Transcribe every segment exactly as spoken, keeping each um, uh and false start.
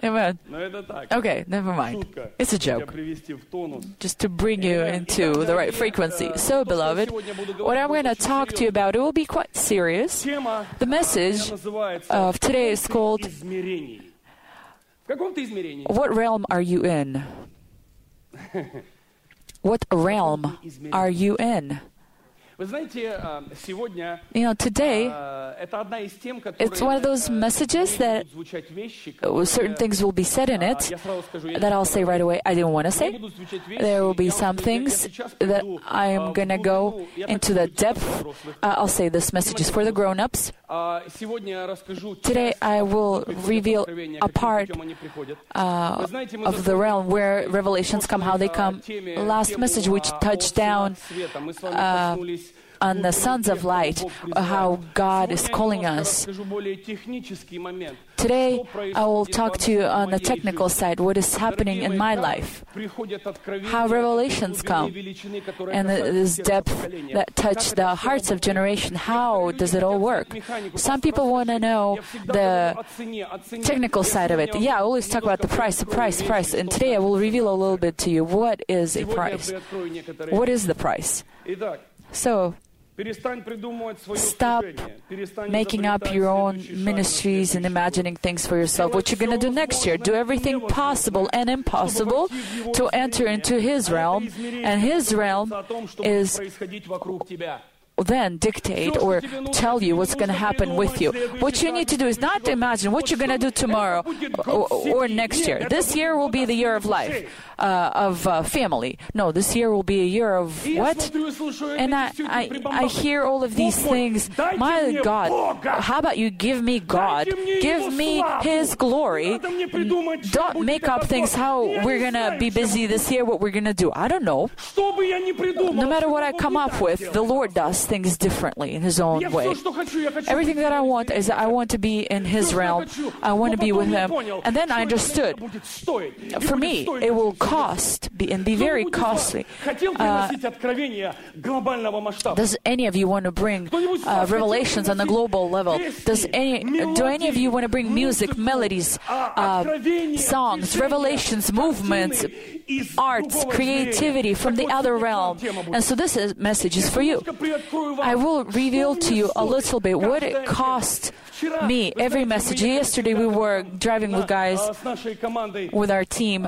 Amen. Okay, never mind. It's a joke. Just to bring you into the right frequency. So, beloved, what I'm going to talk to you about, it will be quite serious. The message of today is called, what realm are you in? What realm are you in? You know, today, it's one of those messages that certain things will be said in it that I'll say right away, I didn't want to say. There will be some things that I am going to go into the depth. Uh, I'll say this message is for the grown-ups. Today, I will reveal a part uh, of the realm where revelations come, how they come. Last message, which touched down uh, on the sons of light, how God is calling us. Today, I will talk to you on the technical side, what is happening in my life, how revelations come, and this depth that touch the hearts of generation. How does it all work? Some people want to know the technical side of it. Yeah, I always talk about the price, the price, the price. And today I will reveal a little bit to you what is a price. What is the price? So, stop making up your own ministries and imagining things for yourself. What you're going to do next year, do everything possible and impossible to enter into His realm, and His realm is then dictate or tell you what's going to happen with you. What you need to do is not to imagine what you're going to do tomorrow or, or next year. This year will be the year of life, uh, of uh, family. No, this year will be a year of what? And I, I, I hear all of these things. My God, how about you give me God? Give me His glory. Don't make up things how we're going to be busy this year, what we're going to do. I don't know. No matter what I come up with, the Lord does things differently in His own way. Everything that I want is that I want to be in His realm. I want to be with Him. And then I understood. For me, it will cost be, and be very costly. Uh, does any of you want to bring uh, revelations on a global level? Does any? Do any of you want to bring music, melodies, uh, songs, revelations, movements, arts, creativity from the other realm? And so this is, message is for you. I will reveal to you a little bit what it cost me, every message. Yesterday we were driving with guys, with our team,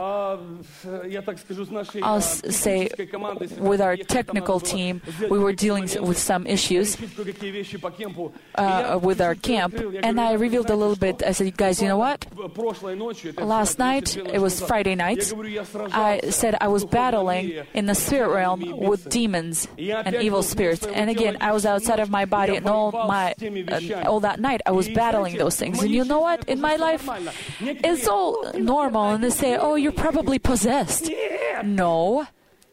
I'll say with our technical team, we were dealing with some issues uh, with our camp, and I revealed a little bit. I said, guys, you know what? Last night, it was Friday night, I said I was battling in the spirit realm with demons and evil spirits. And again, I was outside of my body, and all my uh, all that night I was battling those things. And you know what? In my life, it's all normal. And they say, oh, you're probably possessed. No.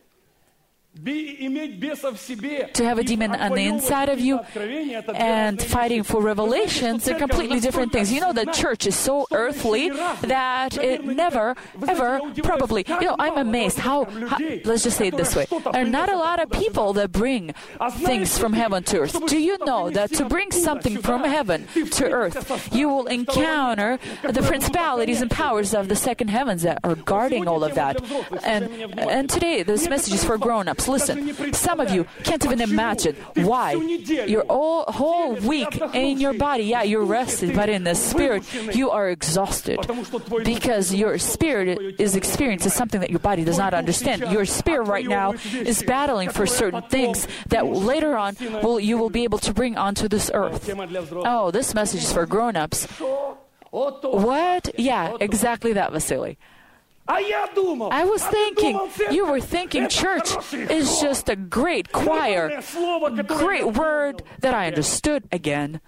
To have a demon on the inside of you and fighting for revelations are completely different things. You know, the church is so earthly that it never, ever, probably, you know, I'm amazed how, how, let's just say it this way, there are not a lot of people that bring things from heaven to earth. Do you know that to bring something from heaven to earth, you will encounter the principalities and powers of the second heavens that are guarding all of that? And, and today, this message is for grown-ups. Listen, some of you can't even imagine why. You're all whole week in your body, yeah, you're rested, but in the spirit, you are exhausted because your spirit is experiencing something that your body does not understand. Your spirit right now is battling for certain things that later on will you will be able to bring onto this earth. Oh, this message is for grown-ups. What? Yeah, exactly that, Vasily. I was thinking, you were thinking church is just a great choir, great word that I understood again.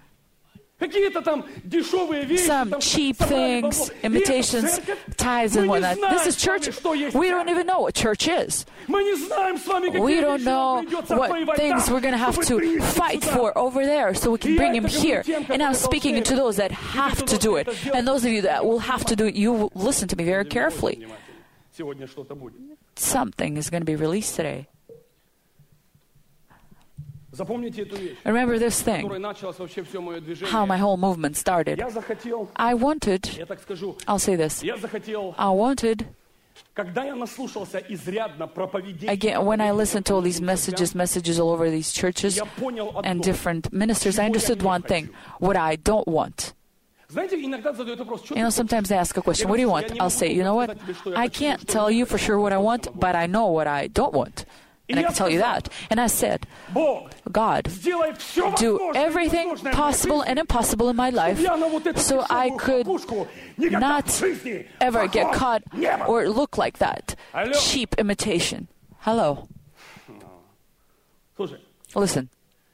Some cheap things, imitations, tithes and whatnot. This is church. We don't even know what church is. We don't know what things we're going to have to fight for over there so we can bring Him here. And I'm speaking to those that have to do it. And those of you that will have to do it, you will listen to me very carefully. Something is going to be released today. Remember this thing, how my whole movement started. I wanted, I'll say this, I wanted, again, when I listened to all these messages, messages all over these churches and different ministers, I understood one thing, what I don't want. You know, sometimes they ask a question, what do you want? I'll say, you know what, I can't tell you for sure what I want, but I know what I don't want. And I can tell you that. And I said, God, do everything possible and impossible in my life so I could not ever get caught or look like that. Cheap imitation. Hello. Listen.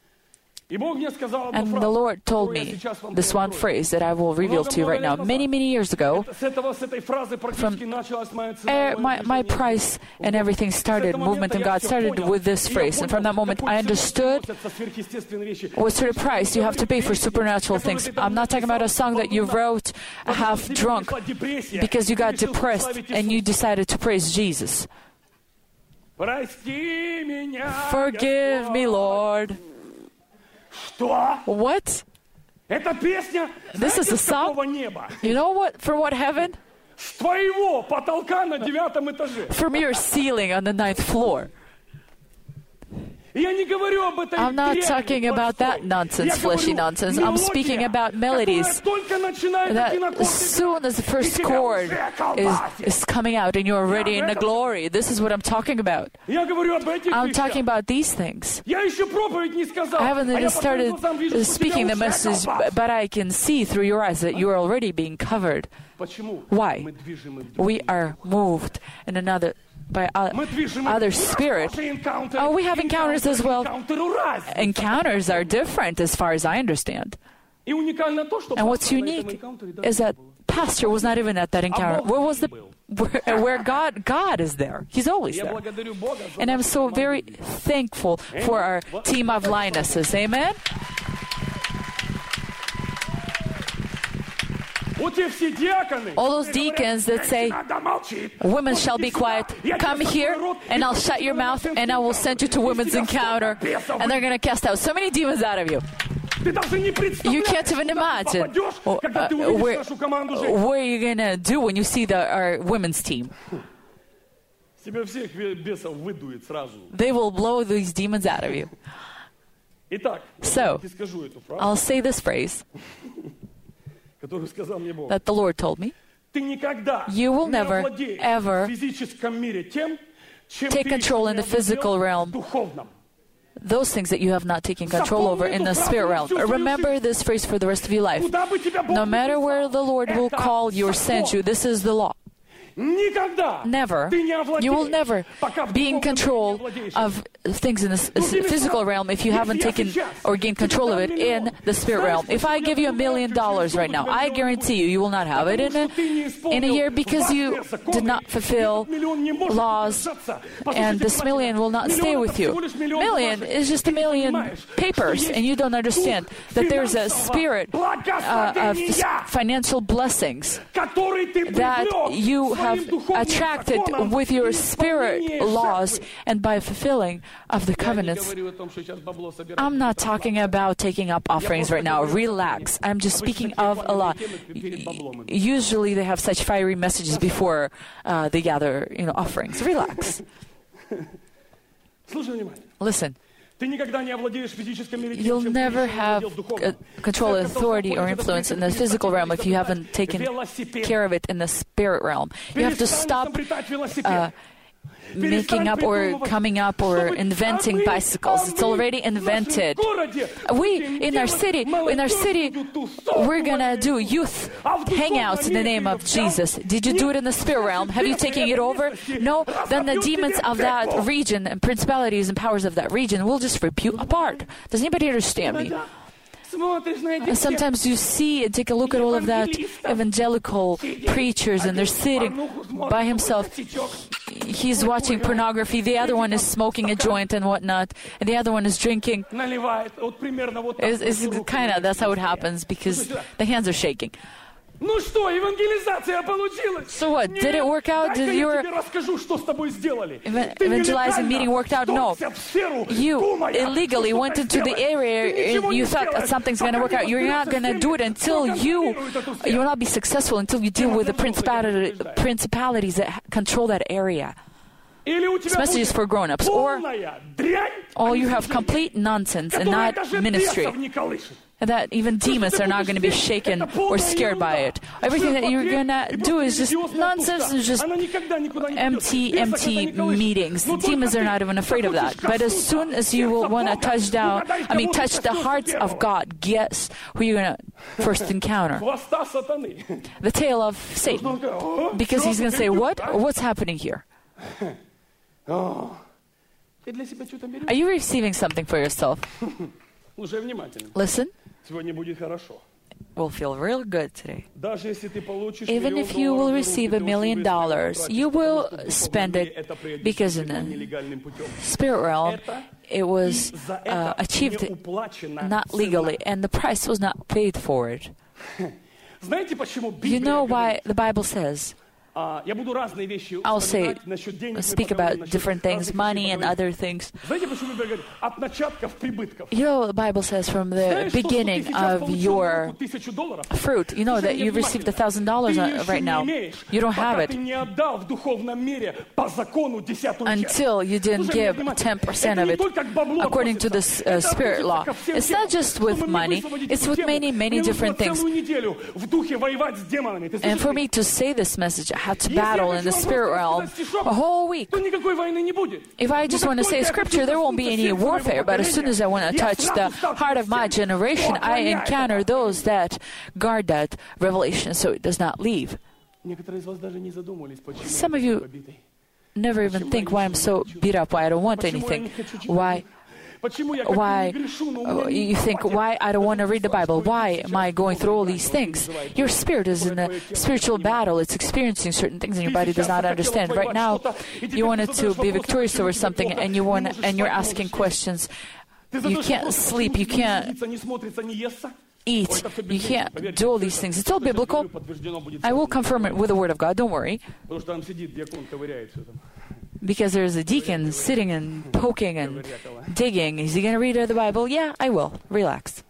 And the Lord told me this one phrase that I will reveal to you right now. Many, many years ago, from er, my, my price and everything started, movement in God started with this phrase. And from that moment, I understood what sort of price you have to pay for supernatural things. I'm not talking about a song that you wrote half drunk because you got depressed and you decided to praise Jesus. Forgive me, Lord. What? This is a song? You know what? From what heaven? From your ceiling on the ninth floor. I'm not talking about that nonsense, fleshy nonsense. I'm speaking about melodies that as soon as the first chord is, is coming out and you're already in the glory. This is what I'm talking about. I'm talking about these things. I haven't even started speaking the message, but I can see through your eyes that you are already being covered. Why? We are moved in another by other spirit. Oh, we have encounters as well. Encounters are different as far as I understand. And what's unique is that pastor was not even at that encounter. Where was the where, where God God is there? He's always there. And I'm so very thankful for our team of lionesses. Amen. All those deacons that say, women shall be quiet, come here and I'll shut your mouth and I will send you to women's encounter and they're going to cast out so many demons out of you. You can't even imagine uh, where, what are you going to do when you see the, our women's team. They will blow these demons out of you. So, I'll say this phrase that the Lord told me. You will never, ever take control in the physical realm, those things that you have not taken control over in the spirit realm. Remember this phrase for the rest of your life. No matter where the Lord will call you or send you, this is the law. Never. You will never be in control of things in the physical realm if you haven't taken or gained control of it in the spirit realm. If I give you a million dollars right now, I guarantee you, you will not have it in a, in a year because you did not fulfill laws, and this million will not stay with you. Million is just a million papers, and you don't understand that there's a spirit uh, of financial blessings that you have attracted with your spirit laws and by fulfilling of the covenants. I'm not talking about taking up offerings right now. Relax. I'm just speaking of a lot. Usually they have such fiery messages before uh, they gather, you know, offerings. Relax. Listen. You'll never have uh, control, authority, or influence in the physical realm if you haven't taken care of it in the spirit realm. You have to stop uh, making up or coming up or inventing bicycles. It's already invented. We, in our city, in our city, we're gonna do youth hangouts in the name of Jesus. Did you do it in the spirit realm? Have you taken it over? No? Then the demons of that region and principalities and powers of that region will just rip you apart. Does anybody understand me? And sometimes you see and take a look at all of that evangelical preachers, and they're sitting by himself. He's watching pornography. The other one is smoking a joint and whatnot, and the other one is drinking. It's, it's kind of that's how it happens because the hands are shaking. Ну что, евангелизация получилась? So what? Did it work out? Did your ev- evangelizing meeting worked out? No. You illegally went into the area and you thought that something's going to work out. You're not going to do it until you, you will not be successful until you deal with the principality, principalities that control that area. This message is for grown-ups. Or, or you have complete nonsense and not ministry. That even demons are not going to be shaken or scared by it. Everything that you're going to do is just nonsense and just empty, empty meetings. The demons are not even afraid of that. But as soon as you will want to touch down, I mean, touch the hearts of God, guess who you're going to first encounter? The tail of Satan. Because he's going to say, what? What's happening here? Are you receiving something for yourself? Listen. We'll feel real good today. Even if you will receive a million dollars, you will spend it because in the spirit realm, it was uh, achieved not legally, and the price was not paid for it. You know why the Bible says, I'll say, speak about different things, money and other things. You know, the Bible says from the beginning of your fruit, you know that you've received a thousand dollars right now. You don't have it until you didn't give ten percent of it according to this uh, spirit law. It's not just with money, it's with many, many different things. And for me to say this message, I had to battle in the spirit realm a whole week. If I just want to say scripture, there won't be any warfare. But as soon as I want to touch the heart of my generation, I encounter those that guard that revelation so it does not leave. Some of you never even think why I'm so beat up, why I don't want anything, why Why uh, you think, why I don't want to read the Bible? Why am I going through all these things? Your spirit is in a spiritual battle. It's experiencing certain things and your body does not understand. Right now, you wanted to be victorious over something and you want, and you're asking questions. You can't sleep. You can't eat. You can't do all these things. It's all biblical. I will confirm it with the Word of God. Don't worry. Because there's a deacon sitting and poking and digging. Is he going to read the Bible? Yeah, I will. Relax.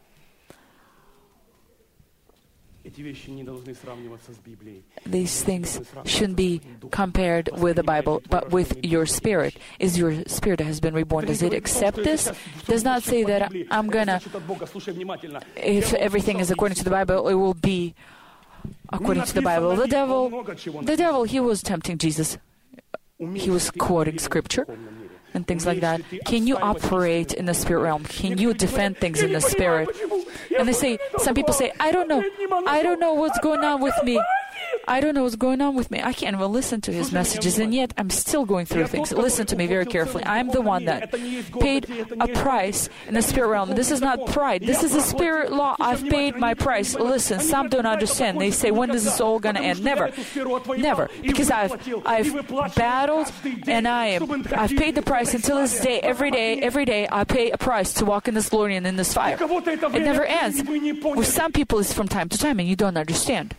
These things shouldn't be compared with the Bible, but with your spirit. Is your spirit has been reborn? Does it accept this? Does not say that I'm going to, if everything is according to the Bible, it will be according to the Bible. The devil, the devil, he was tempting Jesus. He was quoting scripture and things like that. Can you operate in the spirit realm? Can you defend things in the spirit? And they say, some people say, I don't know. I don't know what's going on with me. I don't know what's going on with me. I can't even listen to his messages, and yet I'm still going through things. Listen to me very carefully. I'm the one that paid a price in the spirit realm. This is not pride. This is a spirit law. I've paid my price. Listen, some don't understand. They say, when is this all going to end? Never. Never. Because I've I've battled, and I am, I've paid the price until this day. Every day, every day, I pay a price to walk in this glory and in this fire. It never ends. With some people, it's from time to time, and you don't understand.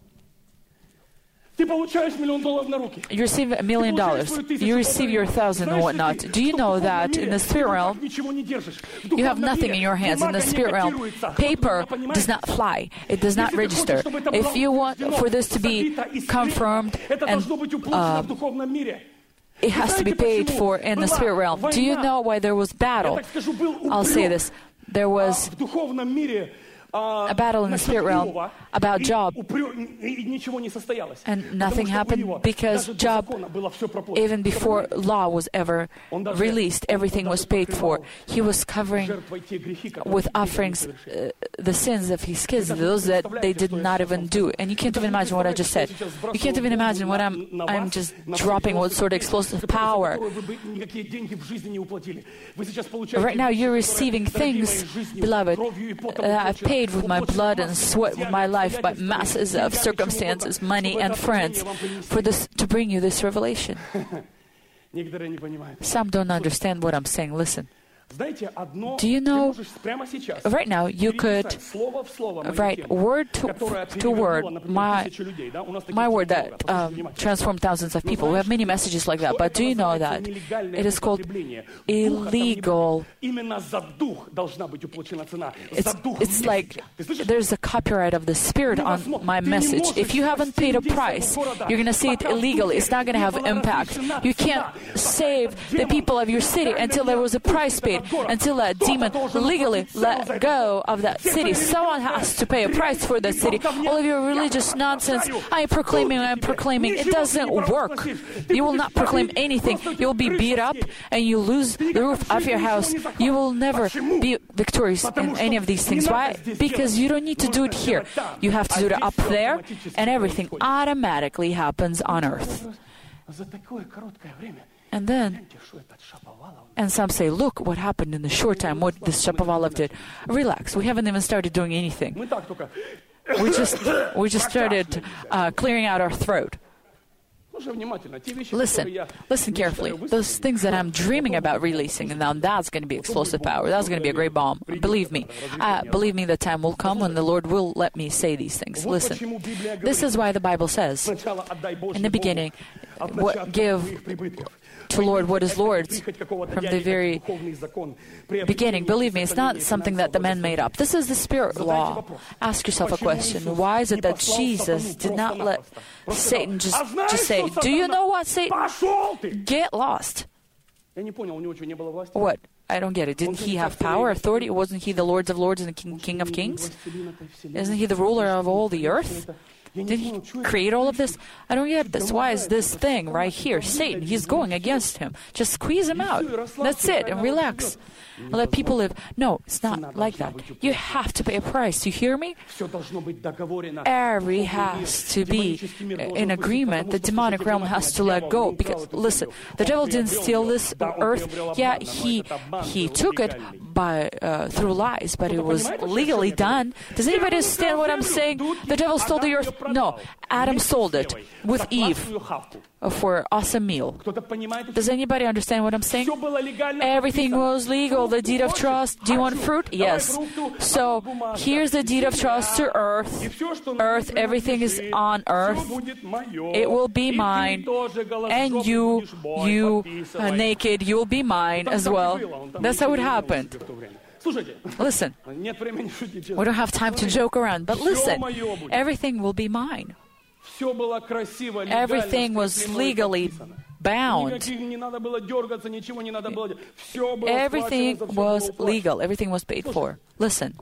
You receive a million dollars. You receive your thousand and whatnot. Do you know that in the spirit realm, you have nothing in your hands? In the spirit realm, paper does not fly. It does not register. If you want for this to be confirmed and uh, it has to be paid for in the spirit realm. Do you know why there was battle? I'll say this. There was a battle in the spirit realm about Job, and nothing happened because Job, even before law was ever released, everything was paid for. He was covering with offerings uh, the sins of his kids, those that they did not even do. And you can't even imagine what I just said. You can't even imagine what I'm I'm just dropping, what sort of explosive power. Right now you're receiving things, beloved, that I've paid with my blood and sweat, with my life, by masses of circumstances, money, and friends, for this to bring you this revelation. Some don't understand what I'm saying. Listen. Do you know, right now you could write word to, to word my, my word that um, transformed thousands of people. We have many messages like that. But do you know that it is called illegal? It's, it's like there's a copyright of the Spirit on my message. If you haven't paid a price, you're going to see it illegally. It's not going to have impact. You can't save the people of your city until there was a price paid, until that demon legally let go of that city. Someone has to pay a price for that city. All of your religious nonsense, I'm proclaiming, I'm proclaiming, it doesn't work. You will not proclaim anything. You will be beat up and you lose the roof of your house. You will never be victorious in any of these things. Why? Because you don't need to do it here. You have to do it up there, and everything automatically happens on earth. And then, and some say, look what happened in the short time, what this Shapovalov did. Relax, we haven't even started doing anything. We just, we just started uh, clearing out our throat. Listen, listen carefully. Those things that I'm dreaming about releasing, and now that's going to be explosive power. That's going to be a great bomb. Believe me. Uh, believe me, the time will come when the Lord will let me say these things. Listen, this is why the Bible says, in the beginning, what, give to Lord what is Lord's from the very beginning. Believe me, it's not something that the man made up. This is the Spirit law. Ask yourself a question. Why is it that Jesus did not let Satan just, just say, do you know what, Satan? Get lost. What? I don't get it. Didn't he have power, authority? Wasn't he the Lord of Lords and the King, King of Kings? Isn't he the ruler of all the earth? Did he create all of this? I don't get this. Why is this thing right here, Satan, he's going against him. Just squeeze him out. That's it, and relax. And let people live. No, it's not like that. You have to pay a price. You hear me? Every has to be in agreement. The demonic realm has to let go. Because, listen, the devil didn't steal this earth. Yeah, he he took it by uh, through lies, but it was legally done. Does anybody understand what I'm saying? The devil stole the earth. No, Adam sold it with Eve for an awesome meal. Does anybody understand what I'm saying? Everything was legal. The deed of trust. Do you want fruit? Yes. So here's the deed of trust to earth. Earth, everything is on earth. It will be mine. And you, you uh, naked, you will be mine as well. That's how it happened. Listen, we don't have time to joke around, but listen, everything will be mine. Everything was legally bound. Everything was legal. Everything was paid for. Listen.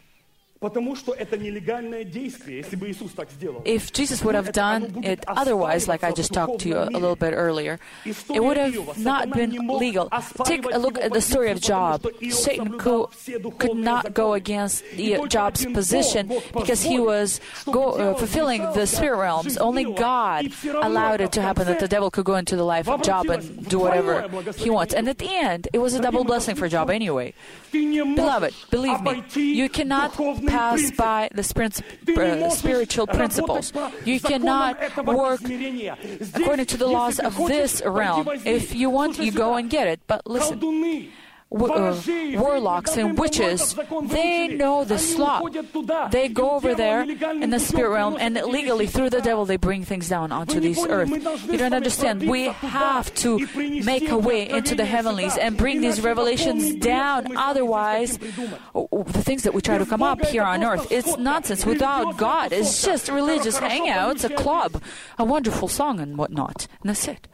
If Jesus would have done it otherwise, like I just talked to you a little bit earlier, it would have not been legal. Take a look at the story of Job. Satan could, could not go against the, Job's position because he was go, uh, fulfilling the spirit realms. Only God allowed it to happen that the devil could go into the life of Job and do whatever he wants. And at the end, it was a double blessing for Job anyway. Beloved, believe me, you cannot pass by the uh, spiritual principles. You cannot work according to the laws of this realm. If you want, you go and get it. But listen, uh, warlocks and witches, they know the slot. They go over there in the spirit realm, and legally through the devil they bring things down onto this earth. You don't understand. We have to make a way into the heavenlies and bring these revelations down. Otherwise, the things that we try to come up here on earth, it's nonsense. Without God, it's just religious hangouts, a club, a wonderful song and whatnot. And that's it.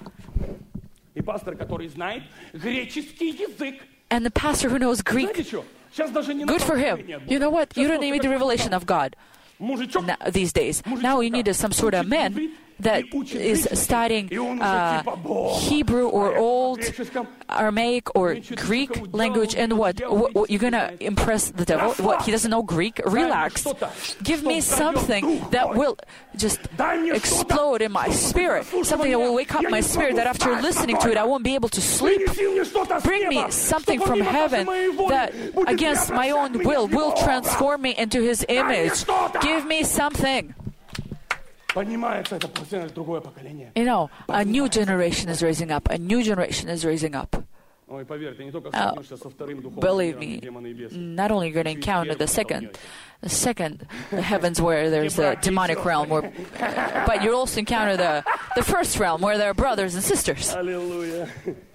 And the pastor who knows Greek, good for him. You know what? You don't need the revelation of God now, these days. Now you need some sort of man that is studying uh, Hebrew or Old Aramaic or Greek language, and what? what, what you're going to impress the devil? What, he doesn't know Greek? Relax. Give me something that will just explode in my spirit, something that will wake up my spirit, that after listening to it, I won't be able to sleep. Bring me something from heaven that, against my own will, will transform me into His image. Give me something. You know, a new generation is raising up. A new generation is raising up. Uh, believe me, not only you're going to encounter the second, the second heavens where there's a demonic realm, where, but you'll also encounter the, the first realm where there are brothers and sisters. Hallelujah.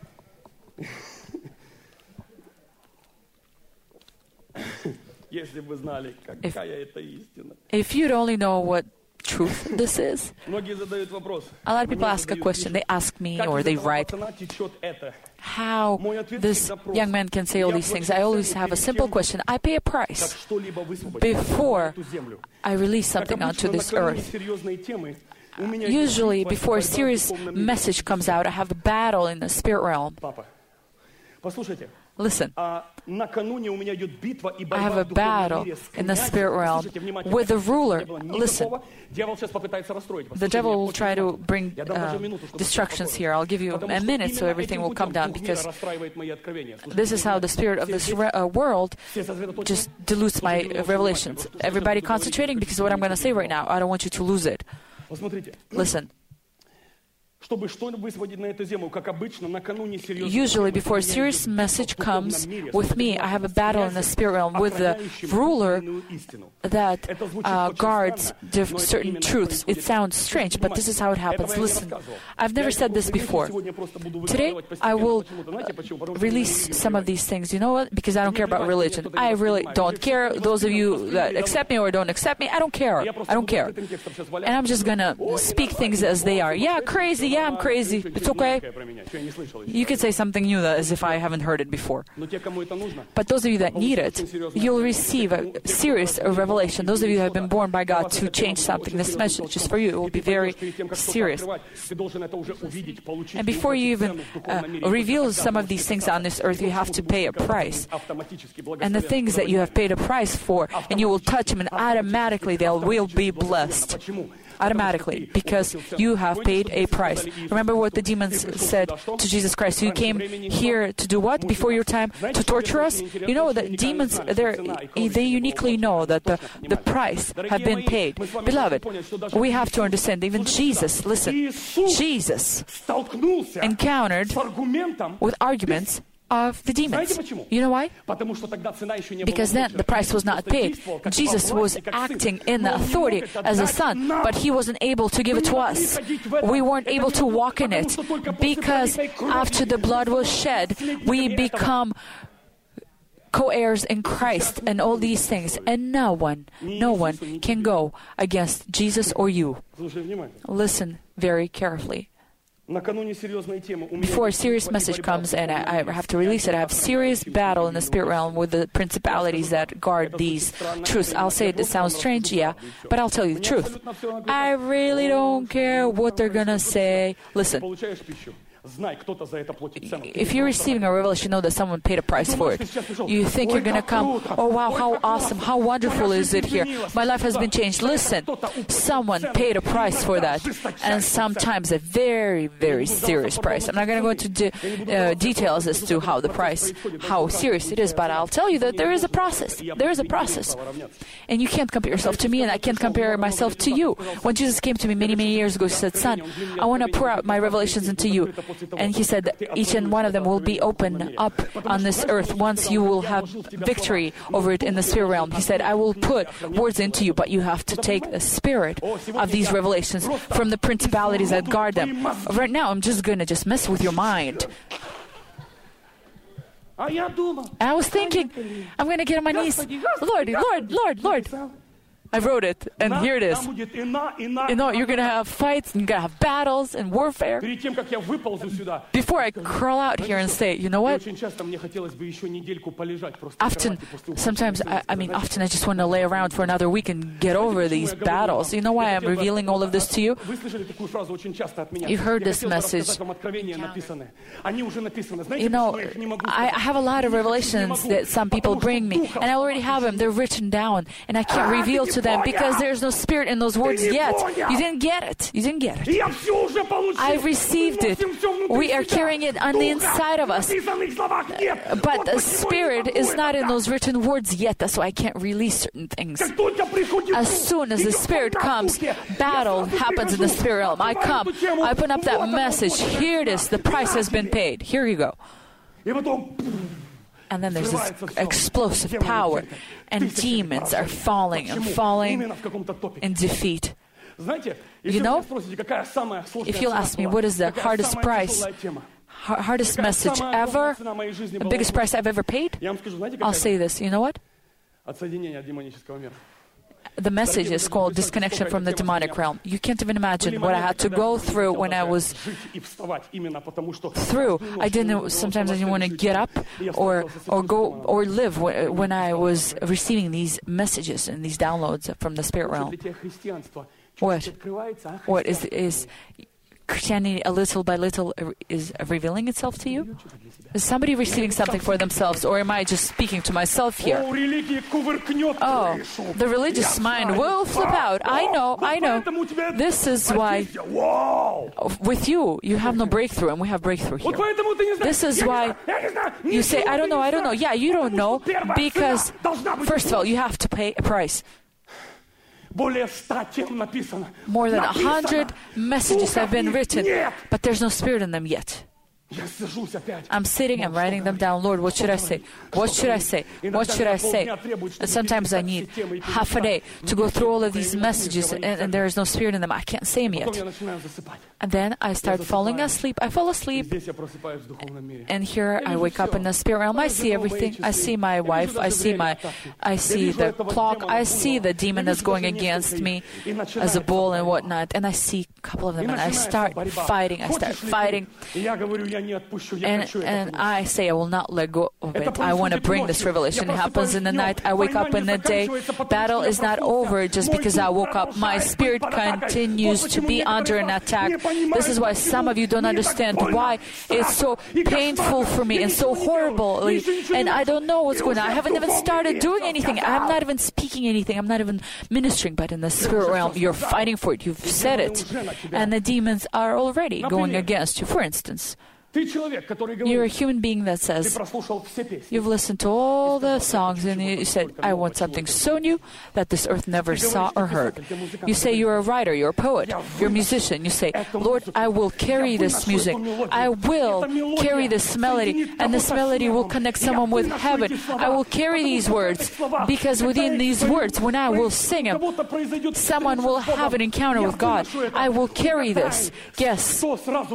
If, if you'd only know what truth this is. A lot of people ask a question. They ask me or they write, how this young man can say all these things. I always have a simple question. I pay a price before I release something onto this earth. Usually, before a serious message comes out, I have a battle in the spirit realm. Listen, I have a battle in the spirit realm with the ruler. Listen, the devil will try to bring uh, distractions here. I'll give you a minute so everything will come down, because this is how the spirit of this re- uh, world just dilutes my revelations. Everybody concentrating, because what I'm going to say right now, I don't want you to lose it. Listen. Usually, before a serious message comes with me, I have a battle in the spirit realm with the ruler that uh, guards diff- certain truths. It sounds strange, but this is how it happens. Listen, I've never said this before. Today, I will uh, release some of these things. You know what? Because I don't care about religion. I really don't care. Those of you that accept me or don't accept me, I don't care. I don't care. And I'm just going to speak things as they are. Yeah, crazy. Yeah, I'm crazy. It's okay. You could say something new as if I haven't heard it before. But those of you that need it, you'll receive a serious revelation. Those of you that have been born by God to change something, this message is for you. It will be very serious. And before you even uh, reveal some of these things on this earth, you have to pay a price. And the things that you have paid a price for, and you will touch them, and automatically they will be blessed. Automatically, because you have paid a price. Remember what the demons said to Jesus Christ. You came here to do what before your time? To torture us? You know that demons, they uniquely know that the, the price have been paid. Beloved, we have to understand, even Jesus, listen, Jesus encountered with arguments of the demons. You know why? Because then the price was not paid. Jesus was acting in the authority as a son, but he wasn't able to give it to us. We weren't able to walk in it because after the blood was shed, we become co-heirs in Christ and all these things. And no one, no one can go against Jesus or you. Listen very carefully. Before a serious message comes and I, I have to release it, I have serious battle in the spirit realm with the principalities that guard these truths. I'll say it, it sounds strange, yeah, but I'll tell you the truth. I really don't care what they're gonna say. Listen. If you're receiving a revelation, know that someone paid a price for it. You think you're going to come, oh wow, how awesome, how wonderful is it here. My life has been changed. Listen, someone paid a price for that. And sometimes a very, very serious price. I'm not going to go into de- uh, details as to how the price, how serious it is, but I'll tell you that there is a process. There is a process. And you can't compare yourself to me, and I can't compare myself to you. When Jesus came to me many, many years ago, he said, son, I want to pour out my revelations into you. And he said that each and one of them will be open up on this earth once you will have victory over it in the spirit realm. He said, I will put words into you, but you have to take the spirit of these revelations from the principalities that guard them. Right now, I'm just going to just mess with your mind. I was thinking, I'm going to get on my knees. Lord, Lord, Lord, Lord. I wrote it, and here it is. You know, you're going to have fights, and you're going to have battles and warfare. Before I crawl out here and say, you know what? Often, sometimes, I, I mean, often I just want to lay around for another week and get over these battles. You know why I'm revealing all of this to you? You've heard this message. You know, I have a lot of revelations that some people bring me, and I already have them. They're written down, and I can't reveal to them because there's no spirit in those words yet. You didn't get it. You didn't get it. I received it. We are carrying it on the inside of us. But the spirit is not in those written words yet. That's why I can't release certain things. As soon as the spirit comes, battle happens in the spirit realm. I come. I open up that message. Here it is. The price has been paid. Here you go. And then there's this explosive power, and demons are falling and falling in defeat. You know, if you'll ask me what is the hardest price, hardest message ever, the biggest price I've ever paid, I'll say this. You know what? The message is called disconnection from the demonic realm. You can't even imagine what I had to go through when I was through. I didn't, sometimes I didn't want to get up or or go or live when I was receiving these messages and these downloads from the spirit realm. What? What is is Christianity a little by little is revealing itself to you? Is somebody receiving something for themselves, or am I just speaking to myself here? Oh, the religious mind will flip out. I know, I know. This is why with you, you have no breakthrough, and we have breakthrough here. This is why you say, I don't know, I don't know. Yeah, you don't know, because first of all, you have to pay a price. More than a hundred messages have been written, but there's no spirit in them yet. I'm sitting and writing them down. Lord, what should I say? What should I say? What should I say? And sometimes I need half a day to go through all of these messages, and, and there is no spirit in them. I can't say them yet. And then I start falling asleep. I fall asleep. And here I wake up in the spirit realm. I see everything. I see my wife. I see my, I see the clock. I see the demon that's going against me as a bull and whatnot. And I see a couple of them, and I start fighting. I start fighting. And, and I say, I will not let go of it. I want to bring this revelation. It happens in the night. I wake up in the day. Battle is not over just because I woke up. My spirit continues to be under an attack. This is why some of you don't understand why it's so painful for me and so horribly. And I don't know what's going on. I haven't even started doing anything. I'm not even speaking anything. I'm not even ministering. But in the spirit realm, you're fighting for it. You've said it. And the demons are already going against you. For instance, you're a human being that says, you've listened to all the songs and you said, I want something so new that this earth never saw or heard. You say you're a writer, you're a poet, you're a musician. You say, Lord, I will carry this music. I will carry this melody, and this melody will connect someone with heaven. I will carry these words, because within these words, when I will sing them, someone will have an encounter with God. I will carry this. Guess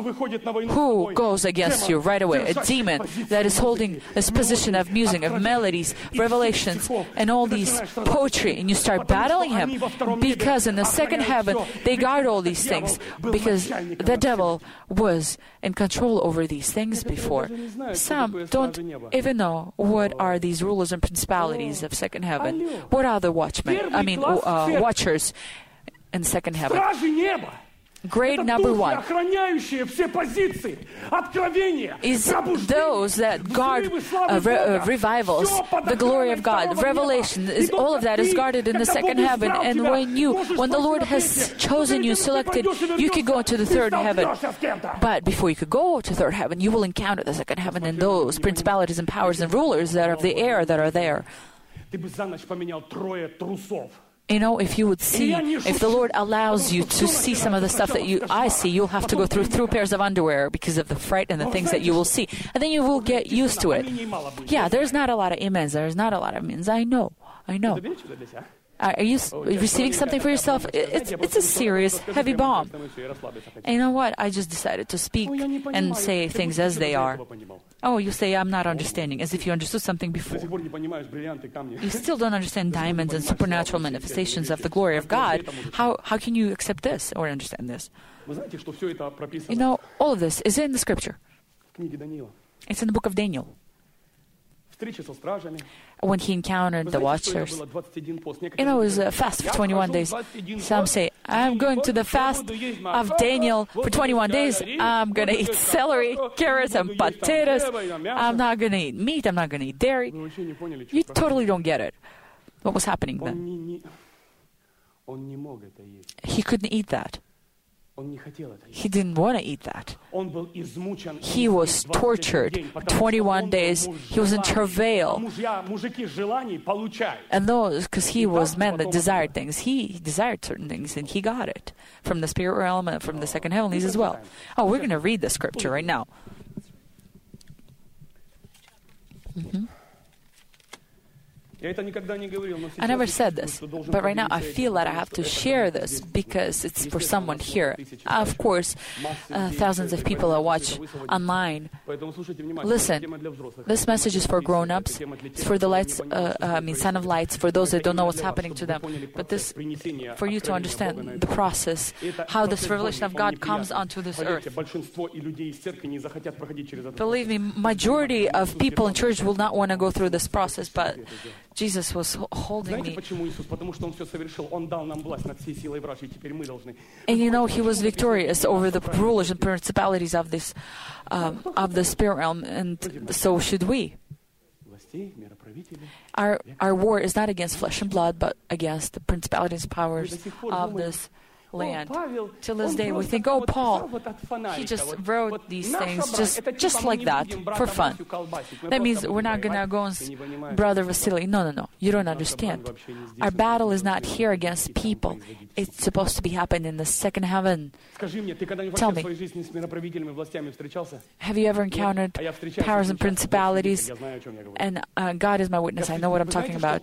who goes against you right away? A demon that is holding this position of music, of melodies, revelations, and all these poetry, and you start battling him, because in the second heaven they guard all these things, because the devil was in control over these things before. Some don't even know what are these rulers and principalities of second heaven. What are the watchmen? I mean, uh, watchers in second heaven. Grade number one is those that guard uh, re- uh, revivals, the glory of God, revelation. Is all of that is guarded in the second heaven. And when you, when the Lord has chosen you, selected, you can go to the third heaven. But before you could go to third heaven, you will encounter the second heaven and those principalities and powers and rulers that are of the air that are there. You know, if you would see, if the Lord allows you to see some of the stuff that you I see, you'll have to go through through pairs of underwear because of the fright and the things that you will see. And then you will get used to it. Yeah, there's not a lot of amens. There's not a lot of amens. I know. I know. Are you receiving something for yourself? It's, it's a serious, heavy bomb. And you know what? I just decided to speak and say things as they are. Oh, you say, I'm not understanding, as if you understood something before. You still don't understand diamonds and supernatural manifestations of the glory of God. How, how can you accept this or understand this? You know, all of this is in the scripture. It's in the book of Daniel. When he encountered the watchers, you know, it was a fast for twenty-one days. Some say, I'm going to the fast of Daniel for twenty-one days. I'm going to eat celery, carrots, and potatoes. I'm not going to eat meat. I'm not going to eat dairy. You totally don't get it. What was happening then? He couldn't eat that. He didn't want to eat that. He was tortured for twenty-one days. He was in travail. And those, because he was man that desired things. He desired certain things, and he got it from the spirit realm and from the second heavenlies as well. Oh, we're going to read the scripture right now. Mm-hmm. I never said this, but right now I feel that I have to share this because it's for someone here. Of course, uh, thousands of people that watch online. Listen, this message is for grown-ups. It's for the lights, uh, uh, I mean, Son of Lights, for those that don't know what's happening to them. But this, for you to understand the process, how this revelation of God comes onto this earth. Believe me, majority of people in church will not want to go through this process, but Jesus was holding me. And you know, He was victorious over the rulers and principalities of this, um, of the spirit realm, and so should we. Our our war is not against flesh and blood, but against the principalities and powers of this land. Till this day, we think, oh, Paul, he just wrote these things just, just like that, for fun. That means we're not going to go and say, Brother Vasily, no, no, no, you don't understand. Our battle is not here against people. It's supposed to be happening in the second heaven. Tell me, have you ever encountered powers and principalities? And uh, God is my witness, I know what I'm talking about.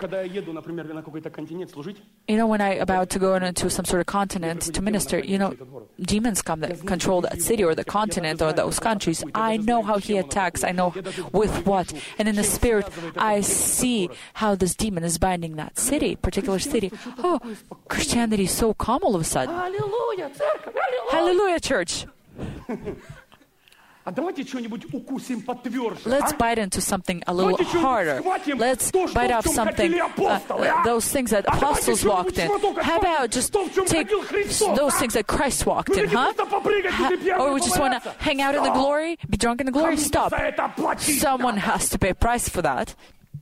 You know, when I'm about to go into some sort of continent to minister, you know, demons come that control that city or the continent or those countries. I know how he attacks. I know with what. And in the spirit, I see how this demon is binding that city, particular city. Oh, Christianity is so calm all of a sudden. Hallelujah, Hallelujah, church. Let's bite into something a little harder. Let's bite off something, uh, those things that apostles walked in. How about just take those things that Christ walked in, huh? Ha- or we just want to hang out in the glory, be drunk in the glory? Stop. Someone has to pay a price for that.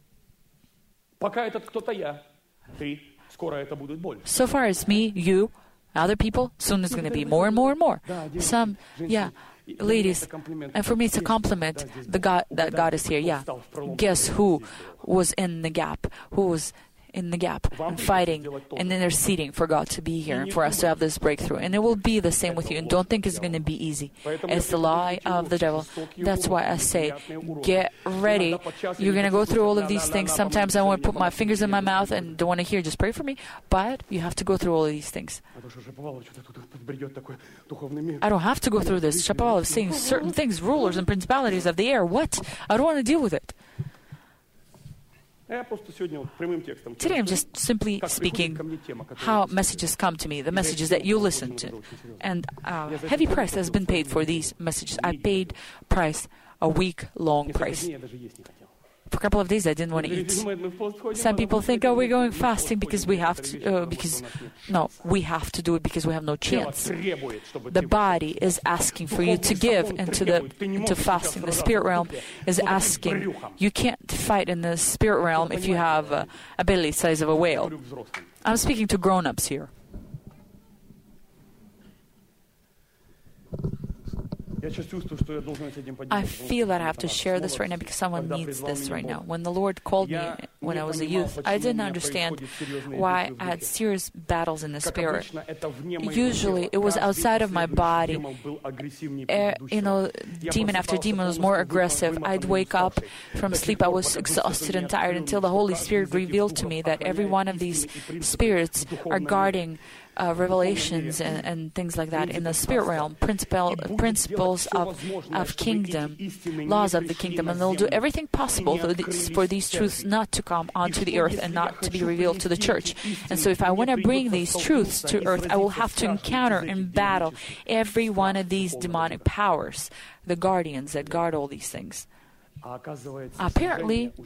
So far as me, you, other people, soon it's going to be more and more and more. Some, yeah. Ladies, and for me it's a compliment the God, that God is here. Yeah. Guess who was in the gap? Who was in the gap and fighting and interceding for God to be here and for us to have this breakthrough. And it will be the same with you. And don't think it's going to be easy. It's the lie of the devil. That's why I say, get ready. You're going to go through all of these things. Sometimes I want to put my fingers in my mouth and don't want to hear, just pray for me. But you have to go through all of these things. I don't have to go through this. Shapovalov is saying certain things, rulers and principalities of the air. What? I don't want to deal with it. Today I'm just simply speaking how messages come to me, the messages that you listen to. And uh, heavy price has been paid for these messages. I paid price, a week-long price. For a couple of days I didn't want to eat. Some people think, oh, we're going fasting because we have to, uh, because, no, we have to do it because we have no chance. The body is asking for you to give into the into fasting. The spirit realm is asking. You can't fight in the spirit realm if you have a, a belly size of a whale. I'm speaking to grown-ups here. I feel that I have to share this right now because someone needs this right now. When the Lord called me when I was a youth, I didn't understand why I had serious battles in the spirit. Usually, it was outside of my body. Uh, you know, demon after demon was more aggressive. I'd wake up from sleep, I was exhausted and tired until the Holy Spirit revealed to me that every one of these spirits are guarding Uh, revelations and, and things like that in the spirit realm, principle, principles of, of kingdom, laws of the kingdom, and they'll do everything possible for these, for these truths not to come onto the earth and not to be revealed to the church. And so if I want to bring these truths to earth, I will have to encounter and battle every one of these demonic powers, the guardians that guard all these things. Apparently,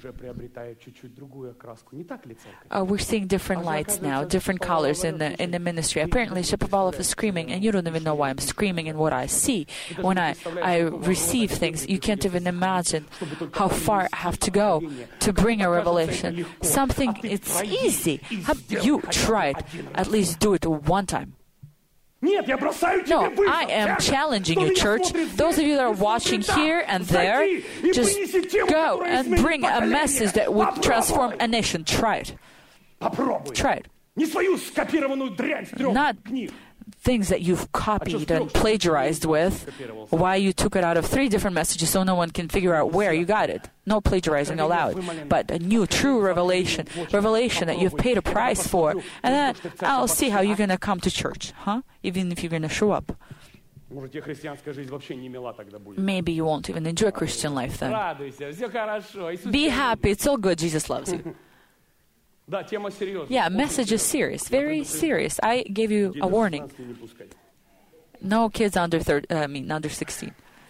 uh, we're seeing different lights now, different colors in the in the ministry. Apparently, Shapovalov is screaming, and you don't even know why I'm screaming and what I see. When I, I receive things, you can't even imagine how far I have to go to bring a revelation. Something, it's easy. Have you tried? At least do it one time. No, I am challenging you, church. Those of you that are watching here and there, just go and bring a message that would transform a nation. Try it. Try it. Not things that you've copied and plagiarized with, why you took it out of three different messages so no one can figure out where you got it. No plagiarizing allowed. But a new, true revelation, revelation that you've paid a price for, and then I'll see how you're going to come to church, huh? Even if you're going to show up. Maybe you won't even enjoy Christian life then. Be happy, it's all good, Jesus loves you. Yeah, message is serious, very serious. I gave you a warning. No kids under thirty, I mean under sixteen.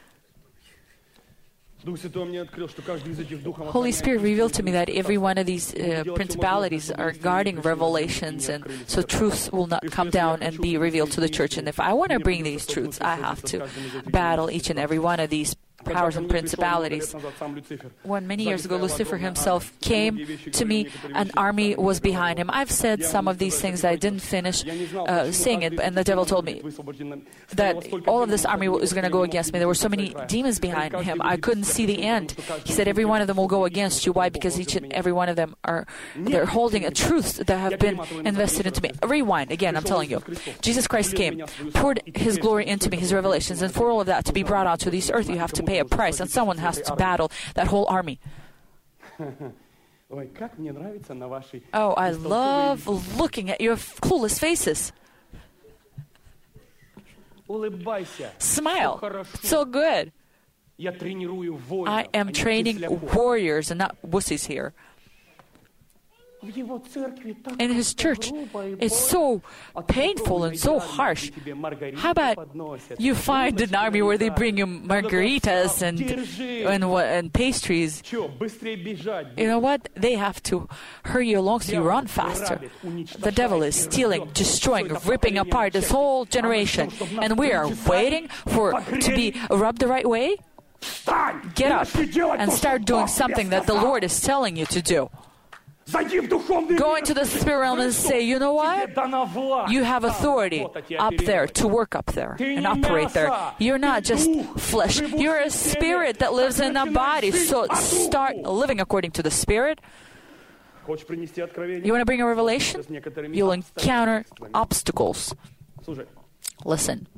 Holy Spirit revealed to me that every one of these uh, principalities are guarding revelations, and so truths will not come down and be revealed to the church. And if I want to bring these truths, I have to battle each and every one of these powers and principalities. When many years ago Lucifer himself came to me, an army was behind him. I've said some of these things that I didn't finish uh, saying it, and the devil told me that all of this army was going to go against me. There were so many demons behind him, I couldn't see the end. He said, every one of them will go against you. Why? Because each and every one of them are, they're holding a truth that have been invested into me. Rewind, again, I'm telling you. Jesus Christ came, poured His glory into me, His revelations, and for all of that to be brought onto this earth, you have to pay a price, and someone has to battle that whole army. Oh, I love looking at your clueless faces. Smile. So good. I am training warriors and not wussies here. In His church, it's so painful and so harsh. How about you find an army where they bring you margaritas and and, and pastries? You know what? They have to hurry you along so you run faster. The devil is stealing, destroying, ripping apart this whole generation, and we are waiting for to be rubbed the right way. Get up and start doing something that the Lord is telling you to do. Go into the spirit realm and say, you know what? You have authority up there to work up there and operate there. You're not just flesh. You're a spirit that lives in a body. So start living according to the Spirit. You want to bring a revelation? You'll encounter obstacles. Listen.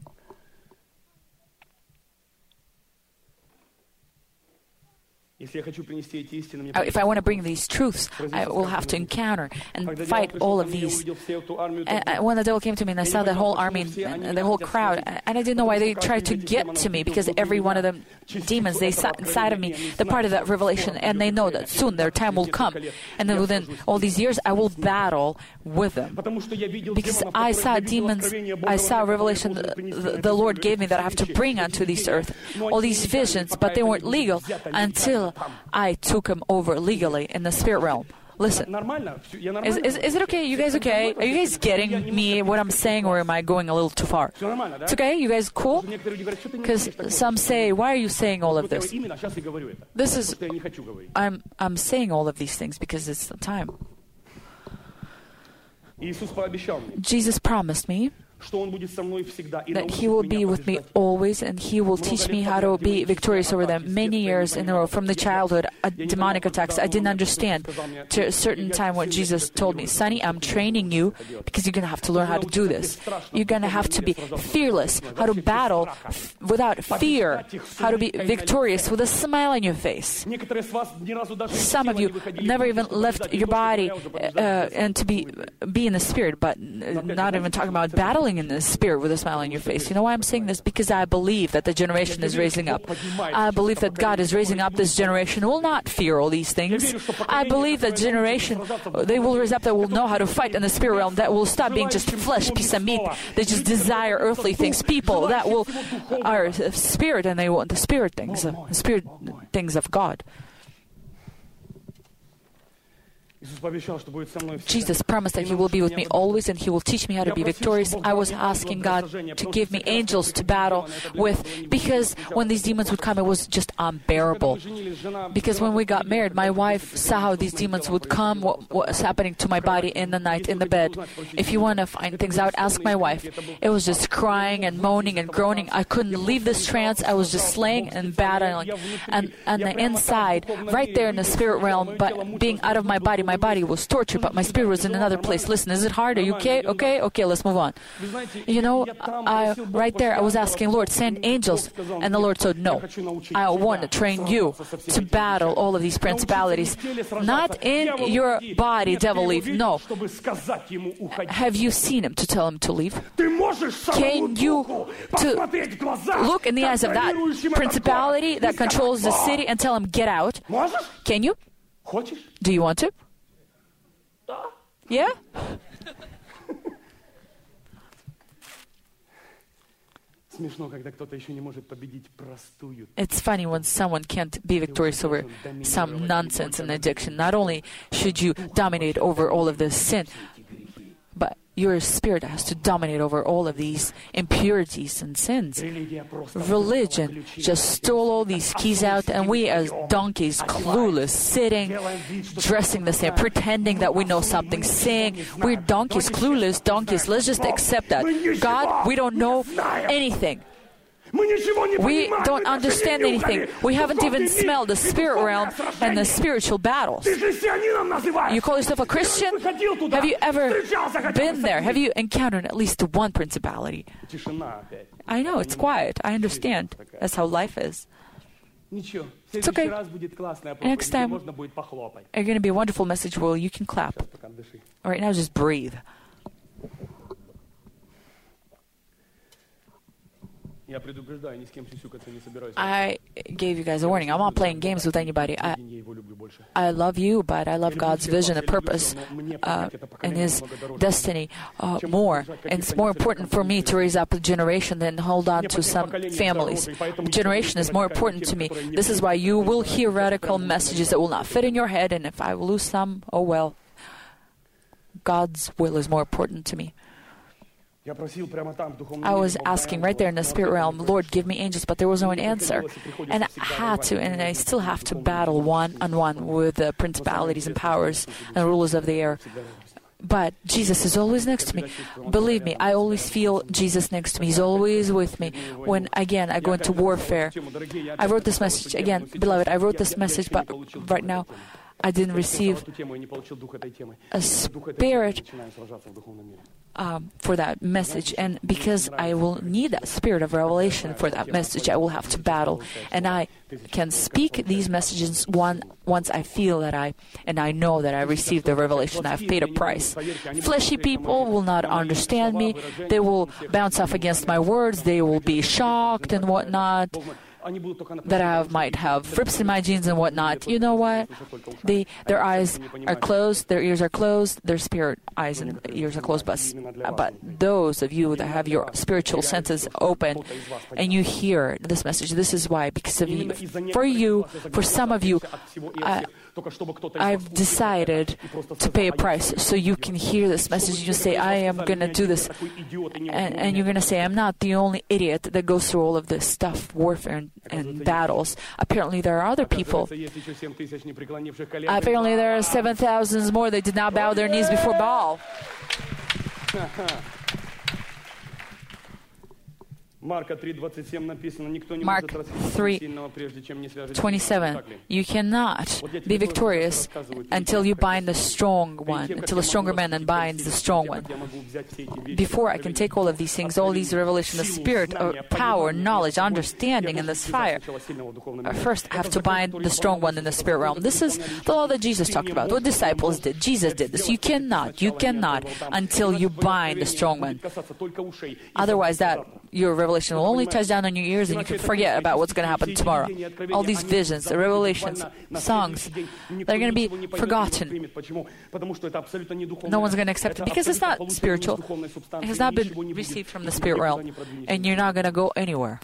If I want to bring these truths, I will have to encounter and fight all of these. And when the devil came to me and I saw that whole army and the whole crowd, and I didn't know why they tried to get to me, because every one of them demons, they saw inside of me the part of that revelation, and they know that soon their time will come. And then within all these years, I will battle with them. Because I saw demons, I saw revelation the, the Lord gave me that I have to bring onto this earth. All these visions, but they weren't legal until I took them over legally in the spirit realm. Listen, is, is, is it okay? You guys okay? Are you guys getting me, what I'm saying, or am I going a little too far? It's okay? You guys cool? Because some say, why are you saying all of this? This is, I'm, I'm saying all of these things because it's the time. Jesus promised me that He will be with me always, and He will teach me how to be victorious over them. Many years in a row, from the childhood, uh, demonic attacks, I didn't understand. To a certain time when Jesus told me, Sonny, I'm training you because you're going to have to learn how to do this. You're going to have to be fearless, how to battle f- without fear, how to be victorious with a smile on your face. Some of you never even left your body uh, and to be, be in the Spirit, but not even talking about battling in the Spirit with a smile on your face. You know why I'm saying this? Because I believe that the generation is raising up. I believe that God is raising up this generation who will not fear all these things. I believe that generation, they will raise up that will know how to fight in the spirit realm, that will stop being just flesh, piece of meat. They just desire earthly things. People that will are spirit, and they want the spirit things, the spirit things of God. Jesus promised that He will be with me always, and He will teach me how to be victorious. I was asking God to give me angels to battle with, because when these demons would come, it was just unbearable. Because when we got married, my wife saw how these demons would come, what, what was happening to my body in the night, in the bed. If you want to find things out, ask my wife. It was just crying and moaning and groaning. I couldn't leave this trance. I was just slaying and battling. And on the inside, right there in the spirit realm, but being out of my body, my body was tortured, but my spirit was in another place. Listen, is it hard? Are you okay? Okay? Okay, let's move on. You know, I, right there, I was asking, Lord, send angels. And the Lord said, no, I want to train you to battle all of these principalities. Not in your body, devil, leave. No. Have you seen him to tell him to leave? Can you to look in the eyes of that principality that controls the city and tell him, get out? Can you? Do you want to? Yeah? It's funny when someone can't be victorious over some nonsense and addiction. Not only should you dominate over all of this sin, but your spirit has to dominate over all of these impurities and sins. Religion just stole all these keys out, and we as donkeys, clueless, sitting, dressing the same, pretending that we know something, saying, we're donkeys, clueless donkeys, let's just accept that. God, we don't know anything. We don't understand anything. We haven't even smelled the spirit realm and the spiritual battles. You call yourself a Christian? Have you ever been there? Have you encountered at least one principality? I know, it's quiet. I understand. That's how life is. It's okay. Next time, it's going to be a wonderful message where you can clap. All right, now just breathe. I gave you guys a warning. I'm not playing games with anybody. I, I love you, but I love God's vision and purpose uh, and His destiny uh, more. And it's more important for me to raise up a generation than hold on to some families. Generation is more important to me. This is why you will hear radical messages that will not fit in your head, and if I lose some, oh well. God's will is more important to me. I was asking right there in the spirit realm, Lord, give me angels, but there was no answer. And I had to, and I still have to battle one-on-one with the principalities and powers and rulers of the air. But Jesus is always next to me. Believe me, I always feel Jesus next to me. He's always with me. When, again, I go into warfare. I wrote this message, again, beloved, I wrote this message, but right now, I didn't receive a spirit um, for that message. And because I will need that spirit of revelation for that message, I will have to battle. And I can speak these messages one, once I feel that I, and I know that I received the revelation. I've paid a price. Fleshy people will not understand me. They will bounce off against my words. They will be shocked and whatnot. That I might have rips in my jeans and whatnot. You know what? They, their eyes are closed, their ears are closed, their spirit eyes and ears are closed. But, but those of you that have your spiritual senses open and you hear this message, this is why. Because of you, for you, for some of you, uh, I've decided to pay a price so you can hear this message. You say, I am going to do this. And, and you're going to say, I'm not the only idiot that goes through all of this stuff, warfare and, and battles. Apparently there are other people. Apparently there are seven thousands more that did not bow their knees before Baal. Mark three twenty-seven. You cannot be victorious until you bind the strong one, until a stronger man unbinds the strong one. Before I can take all of these things, all these revelations, the spirit of power, knowledge, understanding, and this fire, first I have to bind the strong one in the spirit realm. This is the law that Jesus talked about, what disciples did. Jesus did this. You cannot, you cannot until you bind the strong one. Otherwise, that your revelation will only touch down on your ears and you can forget about what's going to happen tomorrow. All these visions, the revelations, songs, they're going to be forgotten. No one's going to accept it because it's not spiritual. It has not been received from the spirit realm. And you're not going to go anywhere.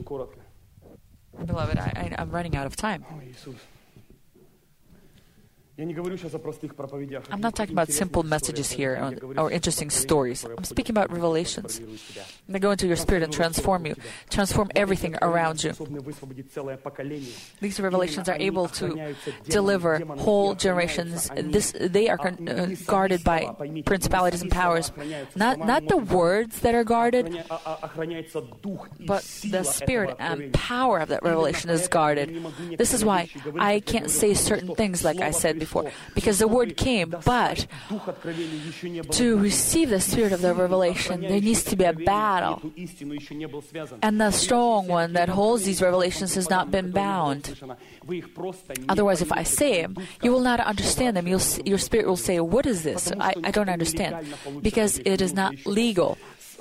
Beloved, I, I, I'm running out of time. I'm not talking about simple messages here or, or interesting stories. I'm speaking about revelations. They go into your spirit and transform you, transform everything around you. These revelations are able to deliver whole generations. This, they are uh, guarded by principalities and powers. Not, not the words that are guarded, but the spirit and power of that revelation is guarded. This is why I can't say certain things like I said before, because the word came, but to receive the spirit of the revelation, there needs to be a battle. And the strong one that holds these revelations has not been bound. Otherwise, if I say them, you will not understand them. You'll, your spirit will say, what is this? I, I don't understand. Because it is not legal.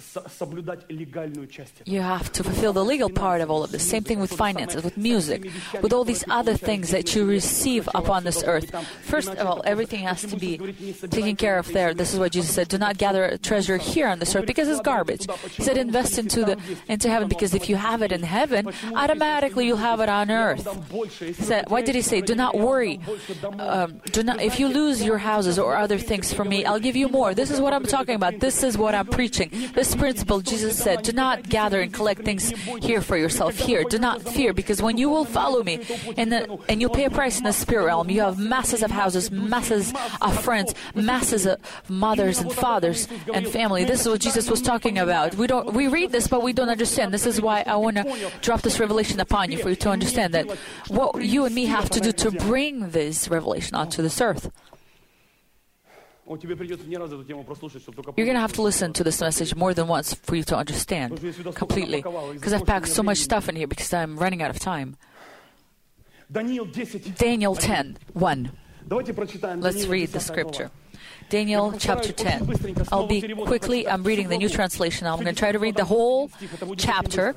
You have to fulfill the legal part of all of this. Same thing with finances, with music, with all these other things that you receive upon this earth. First of all, everything has to be taken care of there. This is what Jesus said. Do not gather a treasure here on this earth because it's garbage. He said invest into the into heaven, because if you have it in heaven, automatically you'll have it on earth. He said, why did he say, do not worry. Um, do not. If you lose your houses or other things from me, I'll give you more. This is what I'm talking about. This is what I'm preaching. This principle, Jesus said, do not gather and collect things here for yourself here. Do not fear, because when you will follow me and, the, and you pay a price in the spirit realm, you have masses of houses, masses of friends, masses of mothers and fathers and family. This is what Jesus was talking about. We don't we read this, but we don't understand. This is why I want to drop this revelation upon you, for you to understand that what you and me have to do to bring this revelation onto this earth. You're going to have to listen to this message more than once for you to understand completely. Because I've packed so much stuff in here because I'm running out of time. Daniel ten, one. Let's read the scripture. Daniel chapter ten. I'll be quickly, I'm reading the New Translation. I'm going to try to read the whole chapter.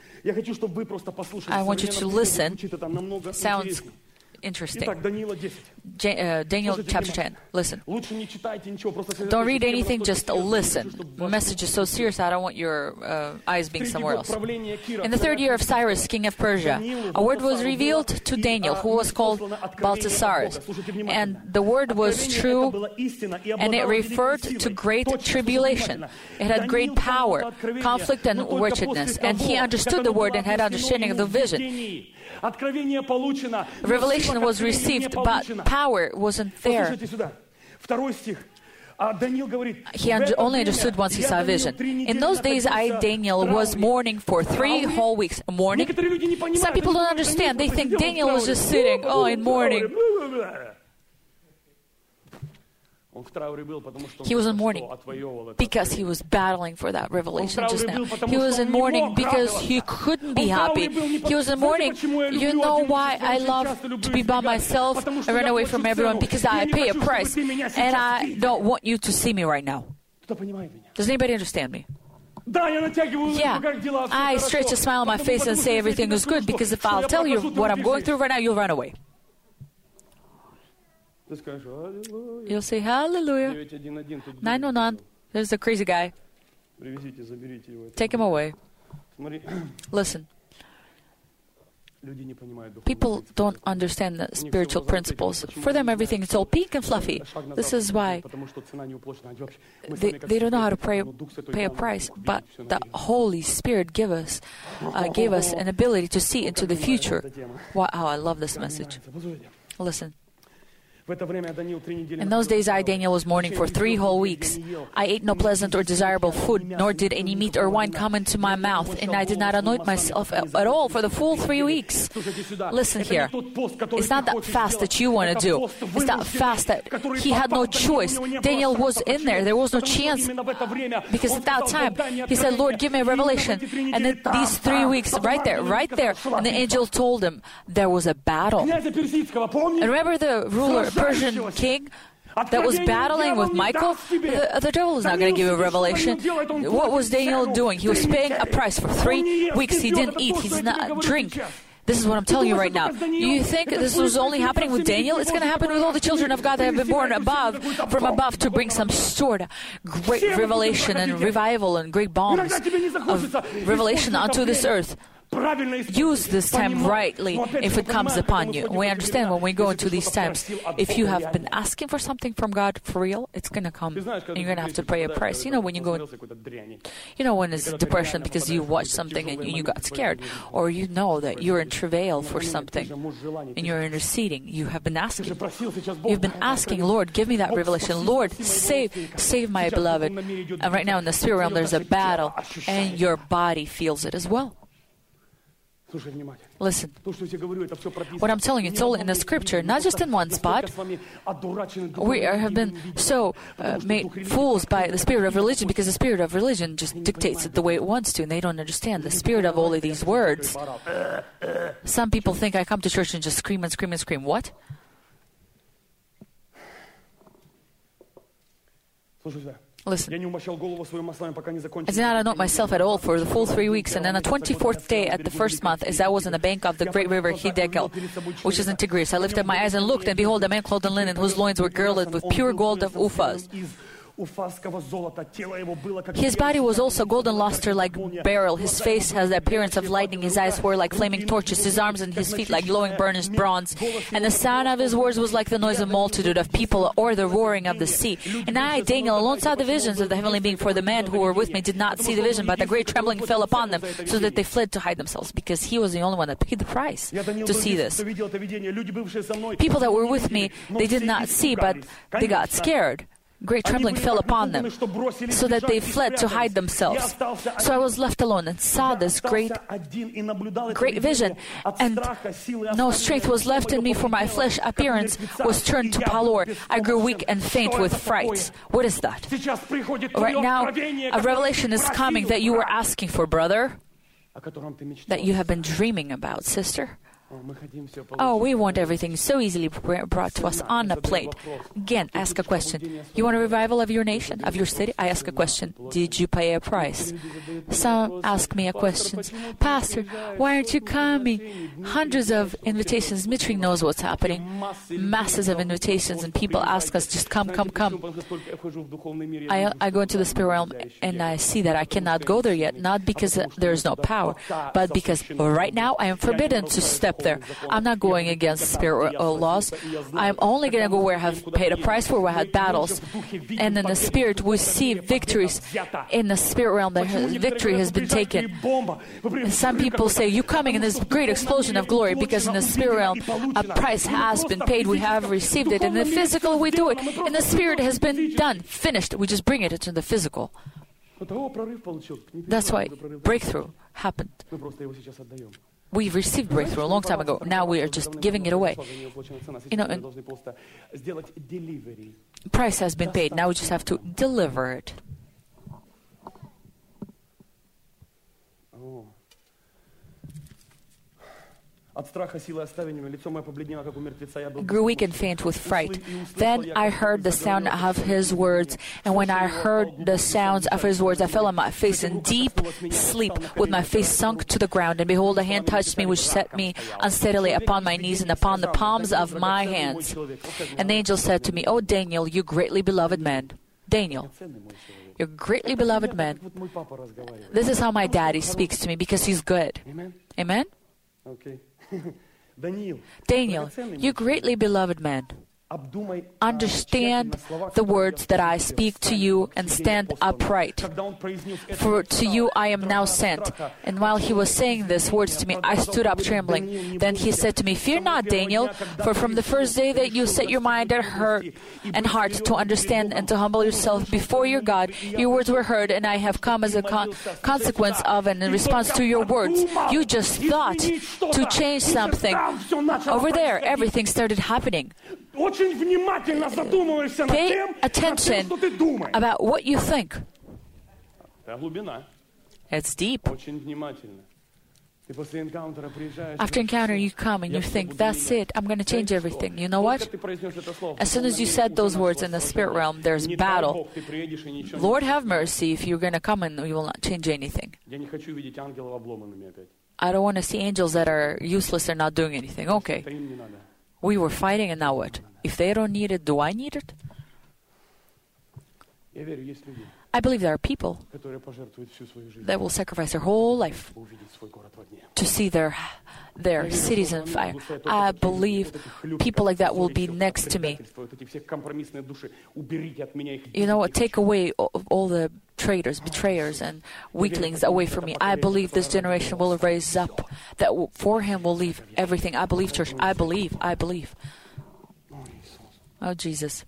I want you to listen. Sounds interesting. Uh, Daniel chapter ten. Listen. Don't read anything, just listen. The message is so serious, I don't want your uh, eyes being somewhere else. In the third year of Cyrus, king of Persia, a word was revealed to Daniel, who was called Belteshazzar. And the word was true, and it referred to great tribulation. It had great power, conflict, and wretchedness. And he understood the word and had understanding of the vision. Revelation was received, but power wasn't there. He un- only understood once he saw a vision. In those days, I, Daniel, was mourning for three whole weeks. Mourning? Some people don't understand. They think Daniel was just sitting, oh, in mourning. He was in mourning because he was battling for that revelation just now. He was in mourning because he couldn't be happy. He was in mourning. You know why I love to be by myself and run away from everyone? Because I pay a price and I don't want you to see me right now. Does anybody understand me? Yeah, I stretch a smile on my face and say everything is good, because if I'll tell you what I'm going through right now, you'll run away. You'll say, hallelujah. nine one one, there's the crazy guy. Take him away. Listen. People don't understand the spiritual principles. For them, everything is all pink and fluffy. This is why they, they don't know how to pray, pay a price. But the Holy Spirit gave us, uh, gave us an ability to see into the future. Wow, I love this message. Listen. In those days, I, Daniel, was mourning for three whole weeks. I ate no pleasant or desirable food, nor did any meat or wine come into my mouth, and I did not anoint myself at all for the full three weeks. Listen here. It's not that fast that you want to do. It's that fast that he had no choice. Daniel was in there. There was no chance, because at that time, he said, Lord, give me a revelation. And then these three weeks, right there, right there, and the angel told him there was a battle. And remember the ruler, Persian king that was battling with Michael? The, the devil is not going to give you a revelation. What was Daniel doing? He was paying a price for three weeks. He didn't eat. He did not drink. This is what I'm telling you right now. You think this was only happening with Daniel? It's going to happen with all the children of God that have been born above, from above, to bring some sort of great revelation and revival and great bombs of revelation onto this earth. use this time rightly if it comes upon you. We understand when we go into these times, if you have been asking for something from God for real, it's going to come and you're going to have to pay a price. You know, when you go, you know, when it's depression because you watched something and you got scared, or you know that you're in travail for something and you're interceding. You have been asking. You've been asking, Lord, give me that revelation. Lord, save, save my beloved. And right now in the spirit realm, there's a battle and your body feels it as well. Listen, what I'm telling you, it's all in the scripture, not just in one spot. We are, have been so uh, made fools by the spirit of religion because the spirit of religion just dictates it the way it wants to, and they don't understand the spirit of all of these words. Some people think I come to church and just scream and scream and scream. What? Listen, I did not anoint myself at all for the full three weeks, and then the twenty-fourth day at the first month, as I was on the bank of the great river Hiddekel, which is in Tigris, I lifted my eyes and looked, and behold, a man clothed in linen, whose loins were girded with pure gold of Uphaz. His body was also golden luster like beryl. His face has the appearance of lightning. His eyes were like flaming torches. His arms and his feet like glowing burnished bronze. And the sound of his words was like the noise of a multitude of people or the roaring of the sea. And I, Daniel, alone saw the visions of the heavenly being, for the men who were with me did not see the vision, but the great trembling fell upon them, so that they fled to hide themselves, because he was the only one that paid the price to see this. People that were with me, they did not see, but they got scared. Great trembling fell upon them, so that they fled to hide themselves. So I was left alone and saw this great, great vision, and no strength was left in me, for my flesh appearance was turned to pallor. I grew weak and faint with fright. What is that? Right now, a revelation is coming that you were asking for, brother, that you have been dreaming about, sister. Oh, we want everything so easily brought to us on a plate. Again, ask a question. You want a revival of your nation, of your city? I ask a question. Did you pay a price? Some ask me a question. Pastor, why aren't you coming? Hundreds of invitations. Mitri knows what's happening. Masses of invitations, and people ask us, just come, come, come. I, I go into the spirit realm and I see that I cannot go there yet, not because there is no power, but because right now I am forbidden to step there. I'm not going against spiritual laws. I'm only going to go where I have paid a price for, where I had battles. And in the spirit, we see victories. In the spirit realm, the victory has been taken. And some people say, you're coming in this great explosion of glory, because in the spirit realm, a price has been paid. We have received it. In the physical, we do it. In the spirit, it has been done, finished. We just bring it into the physical. That's why breakthrough happened. We received breakthrough a long time ago. Now we are just giving it away. You know, and price has been paid. Now we just have to deliver it. Grew weak and faint with fright. Then I heard the sound of his words, and when I heard the sounds of his words, I fell on my face in deep sleep, with my face sunk to the ground. And behold, a hand touched me, which set me unsteadily upon my knees and upon the palms of my hands. And the angel said to me, "O Daniel, you greatly beloved man." Daniel, you're greatly beloved man. This is how my daddy speaks to me, because he's good. Amen? Okay. Daniel, you greatly beloved man, understand the words that I speak to you and stand upright. For to you I am now sent. And while he was saying these words to me, I stood up trembling. Then he said to me, "Fear not, Daniel, for from the first day that you set your mind and heart and heart to understand and to humble yourself before your God, your words were heard, and I have come as a con- consequence of and in response to your words. You just thought to change something. Over there, everything started happening. Pay attention about what you think. It's deep. After encounter, you come and you think, that's it, I'm going to change everything. You know what? As soon as you said those words in the spirit realm, there's battle. Lord have mercy if you're going to come and you will not change anything. I don't want to see angels that are useless and not doing anything. Okay. We were fighting, and now what? If they don't need it, do I need it? I believe there are people that will sacrifice their whole life to see their their cities on fire. I believe people like that will be next to me. You know what? Take away all, all the traitors, betrayers, and weaklings away from me. I believe this generation will raise up, that will, for him will leave everything. I believe, church. I believe. I believe. Oh, Jesus.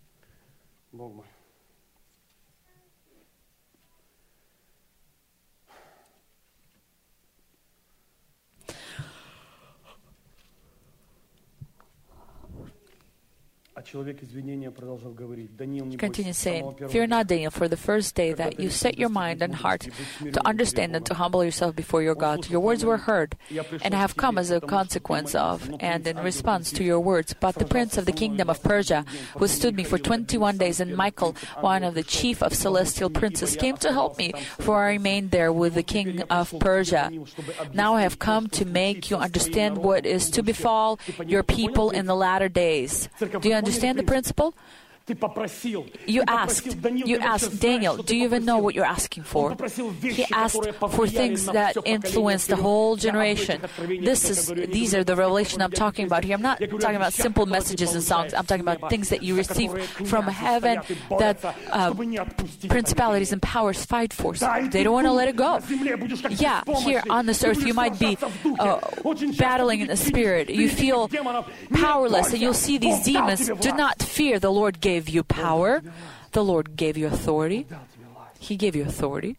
Continue saying, "Fear not, Daniel, for the first day that you set your mind and heart to understand and to humble yourself before your God. Your words were heard, and I have come as a consequence of and in response to your words. But the prince of the kingdom of Persia withstood me for twenty-one days, and Michael, one of the chief of celestial princes, came to help me, for I remained there with the king of Persia. Now I have come to make you understand what is to befall your people in the latter days." Do you understand the principle? You asked, you asked Daniel, do you even know what you're asking for? He asked for things that influence the whole generation. This is, these are the revelation I'm talking about here. I'm not talking about simple messages and songs. I'm talking about things that you receive from heaven that uh, principalities and powers fight for. They don't want to let it go. Yeah, here on this earth you might be uh, battling in the spirit. You feel powerless and you'll see these demons. Do not fear, the Lord gave you power. The Lord gave you authority. He gave you authority.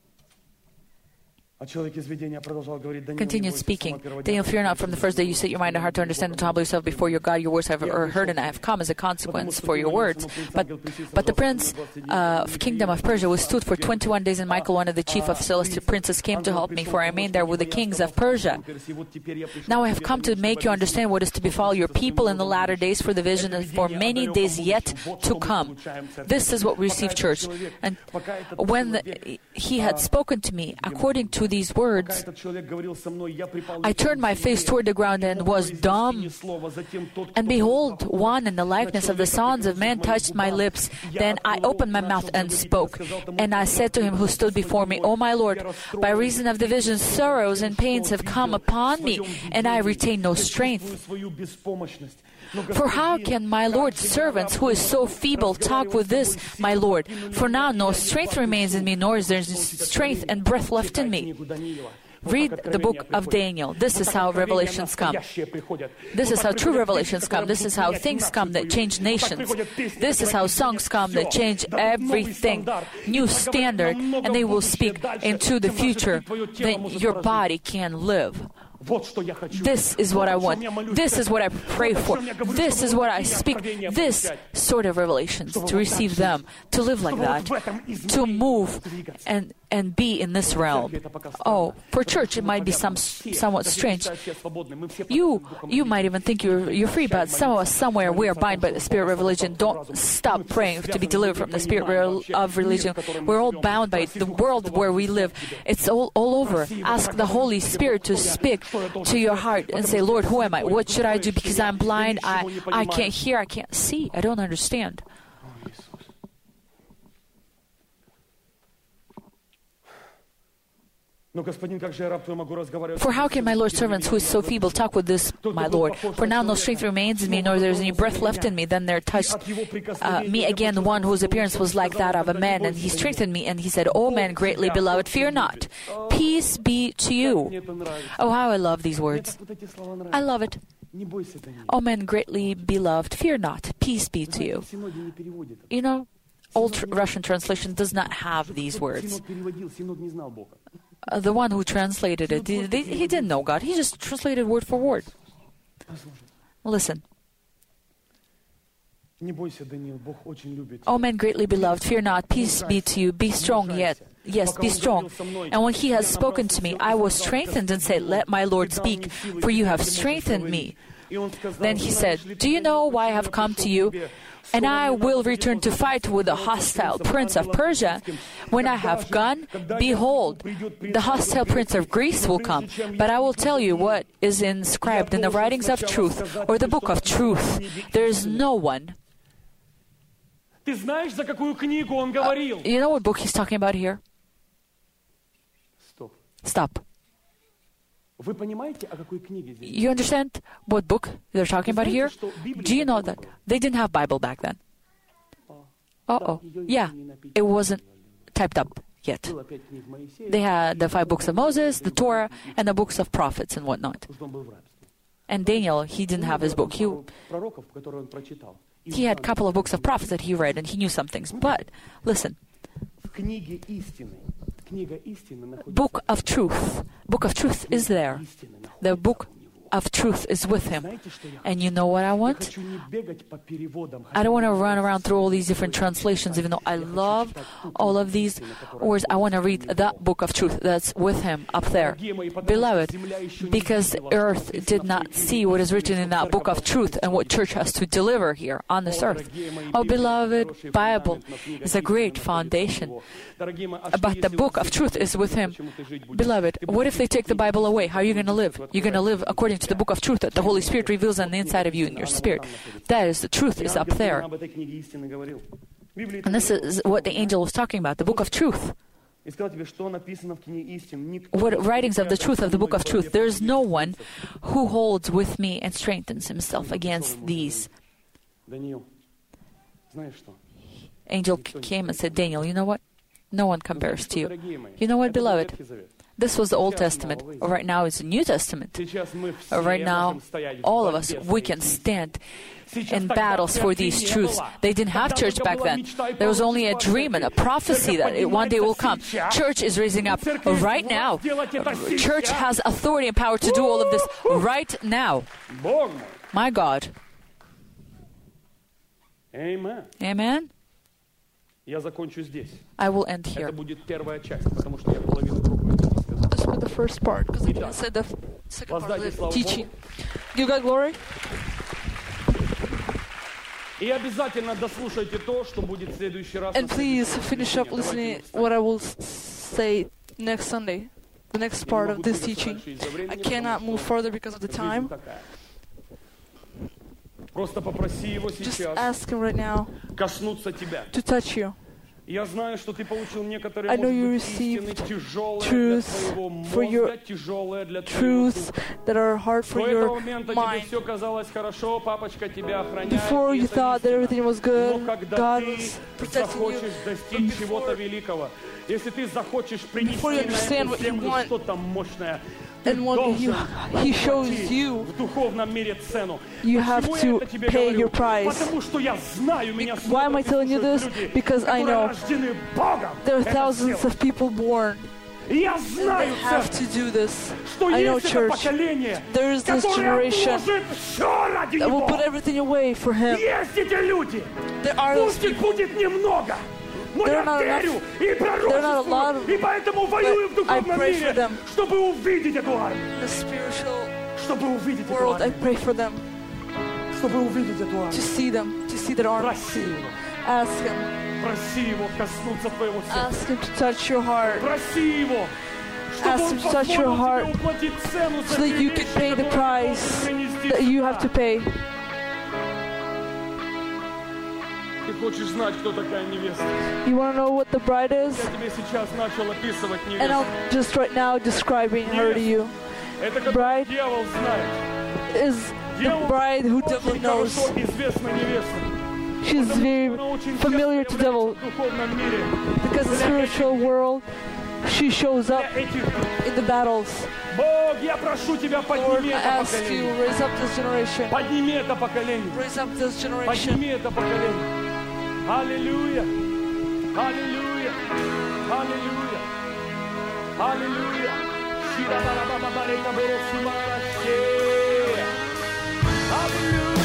Continued speaking. Daniel, fear not, from the first day you set your mind and heart to understand and to humble yourself before your God. Your words have heard, and I have come as a consequence for your words. But but the prince uh, of kingdom of Persia withstood for twenty-one days, and Michael, one of the chief of celestial princes, came to help me, for I remained there with the kings of Persia. Now I have come to make you understand what is to befall your people in the latter days, for the vision and for many days yet to come. This is what we receive, church. And when the, he had spoken to me according to these words, I turned my face toward the ground and was dumb. And behold, one in the likeness of the sons of men touched my lips. Then I opened my mouth and spoke. And I said to him who stood before me, O my Lord, by reason of the vision, sorrows and pains have come upon me, and I retain no strength. For how can my Lord's servants, who is so feeble, talk with this, my Lord? For now no strength remains in me, nor is there strength and breath left in me. Read the book of Daniel. This is how revelations come. This is how true revelations come. This is how things come that change nations. This is how songs come that change everything. New standard, and they will speak into the future that your body can live. This is what I want. This is what I pray for. This is what I speak. This sort of revelations, to receive them, to live like that, to move and and be in this realm. Oh, for church it might be some somewhat strange. You you might even think you're you're free, but some of us somewhere we are bound by the spirit of religion. Don't stop praying to be delivered from the spirit of religion. We're all bound by it. The world where we live. It's all all over. Ask the Holy Spirit to speak to your heart and say, Lord, who am I? What should I do? Because I'm blind. I I can't hear. I can't see. I don't understand. For how can my Lord's servants, who is so feeble, talk with this, my Lord? For now no strength remains in me, nor there is any breath left in me. Then there touched uh, me again one whose appearance was like that of a man, and he strengthened me, and he said, O man greatly beloved, fear not. Peace be to you. Oh, how I love these words. I love it. O man greatly beloved, fear not. Peace be to you. You know, old Russian translation does not have these words. Uh, the one who translated it, he, they, he didn't know God. He just translated word for word. Listen. O man greatly beloved, fear not, peace be to you, be strong yet. Yes, be strong. And when he has spoken to me, I was strengthened and said, let my Lord speak, for you have strengthened me. Then he said, do you know why I have come to you? And I will return to fight with the hostile prince of Persia. When I have gone, behold, the hostile prince of Greece will come. But I will tell you what is inscribed in the writings of truth, or the book of truth. There is no one Ты знаешь, за какую книгу он говорил? You know what book he's talking about here? Стоп. Stop. Вы понимаете, о какой книге здесь? You understand what book they're talking about here? Do you know that they didn't have Bible back then? Uh-oh. Yeah, it wasn't typed up yet. Было пять книг Моисея, They had the five books of Moses, the Torah, and the books of prophets and whatnot. потому что он был в рабстве. And Daniel, he didn't have his book. He, Пророков, которые он прочитал. И he had a couple of books of prophets that he read, and he knew some things. But, listen, в книге истины, книга истины находится. book of truth. Book of truth is there. Истины находится The book у него. of truth is with him. Знаете, что я And you know what I Я want? хочу не бегать по переводам. I don't want to run around through all these different translations, even though I love all of these words. I want to read that book of truth that's with him up there. Beloved, because earth did not see what is written in that book of truth and what church has to deliver here on this earth. Oh, beloved, Bible is a great foundation. But the book of truth is with him. Beloved, what if they take the Bible away? How are you going to live? You're going to live according to the book of truth that the Holy Spirit reveals on the inside of you in your spirit. That is, the truth is up there. And this is what the angel was talking about, the book of truth. What writings of the truth of the book of truth? There is no one who holds with me and strengthens himself against these. Angel came and said, Daniel, you know what? No one compares to you. You know what, beloved? This was the Old Testament. Right now it's the New Testament. Right now, all of us, we can stand in battles for these truths. They didn't have church back then. There was only a dream and a prophecy that it one day will come. Church is raising up right now. Church has authority and power to do all of this right now. My God. Amen. I will end here. Это будет первая часть, потому что я половину проповеди не сказал. This was the first part, because I didn't say the second part of the teaching. Give God glory. И обязательно дослушайте то, что будет в следующий раз. And please finish up listening what I will say next Sunday, the next part of this teaching. I cannot move further because of the time. Просто попроси его Just сейчас ask him right now коснуться тебя. to touch you. Я знаю, что ты получил некоторые, I know может you быть, истины received тяжелые для truths твоего for your мозга, тяжелые для твоего Truths духа. that are hard for До этого your момента тебе mind. все казалось хорошо, папочка тебя охраняет. Before и you это thought that истина. everything was Но good, когда God ты was protecting you. захочешь But достичь чего-то before, великого, если ты захочешь принести before you на understand эту what you землю want, что-то мощное, ты and when he, должен he shows заплатить you, в духовном мире цену. you have Почему to я это тебе pay говорю? your price. Потому что я знаю, меня Why am I смотрят и telling you слушают this? люди, Because I которые know рождены Богом. there are Это thousands сделать. of people born. И я They знаю, have церковь, to do this. что I know есть это church. поколение, There is this которое generation отложит все ради that will Него. put everything away for Him. Есть эти люди. There are those Пусть их people. будет немного. Но There я are not верю enough- и there are not a lot пророчествую, of- и поэтому воюю в but I духовном pray for мире, them. чтобы увидеть эту армию. The spiritual Чтобы увидеть эту world, I армию. pray for them Чтобы увидеть эту to армию. see them, to see their army. Проси его. Ask Him, Проси его коснуться твоего сердца. ask Him to touch your heart, Проси его, чтобы Ask он him to touch your позволил heart тебе уплатить цену за so that те you вещи, can pay the которые price должен принести that you have to сюда. pay. Ты хочешь знать, кто такая невеста? You want to know what the bride is? Я тебе сейчас начал описывать And невесту. I'm just right now describing her to you. Это как bride дьявол знает. Is the Дьявол bride who devil очень knows. хорошо известна невеста. She's very Она очень familiar часто to devil является в духовном мире because the spiritual world, she shows up для этих. in the battles. Бог, я прошу тебя, Lord, подними I это ask you, поколение. raise up this generation. Подними это поколение. Raise up this generation. Подними это поколение. Аллилуйя. Аллилуйя. Аллилуйя. Аллилуйя. Шира-ба-ба-ба-ба-ба-ре-ка-бо-ро-су-ма-ра-ще. Аллилуйя.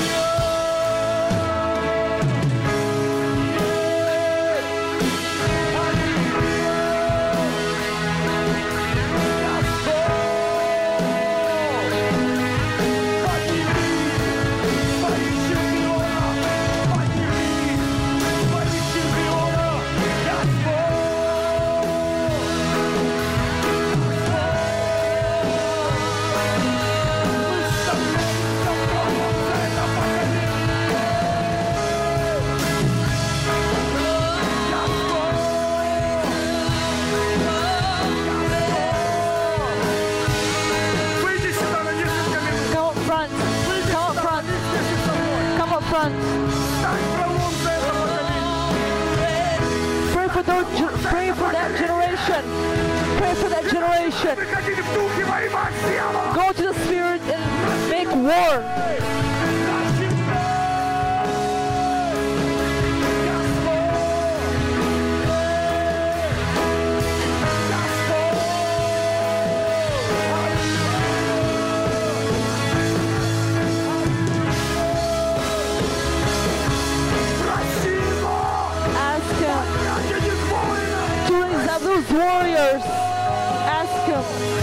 for ge- pray for that generation. Pray for that generation. Go to the Spirit and make war. Ask Him to raise up those warriors. Ask Him.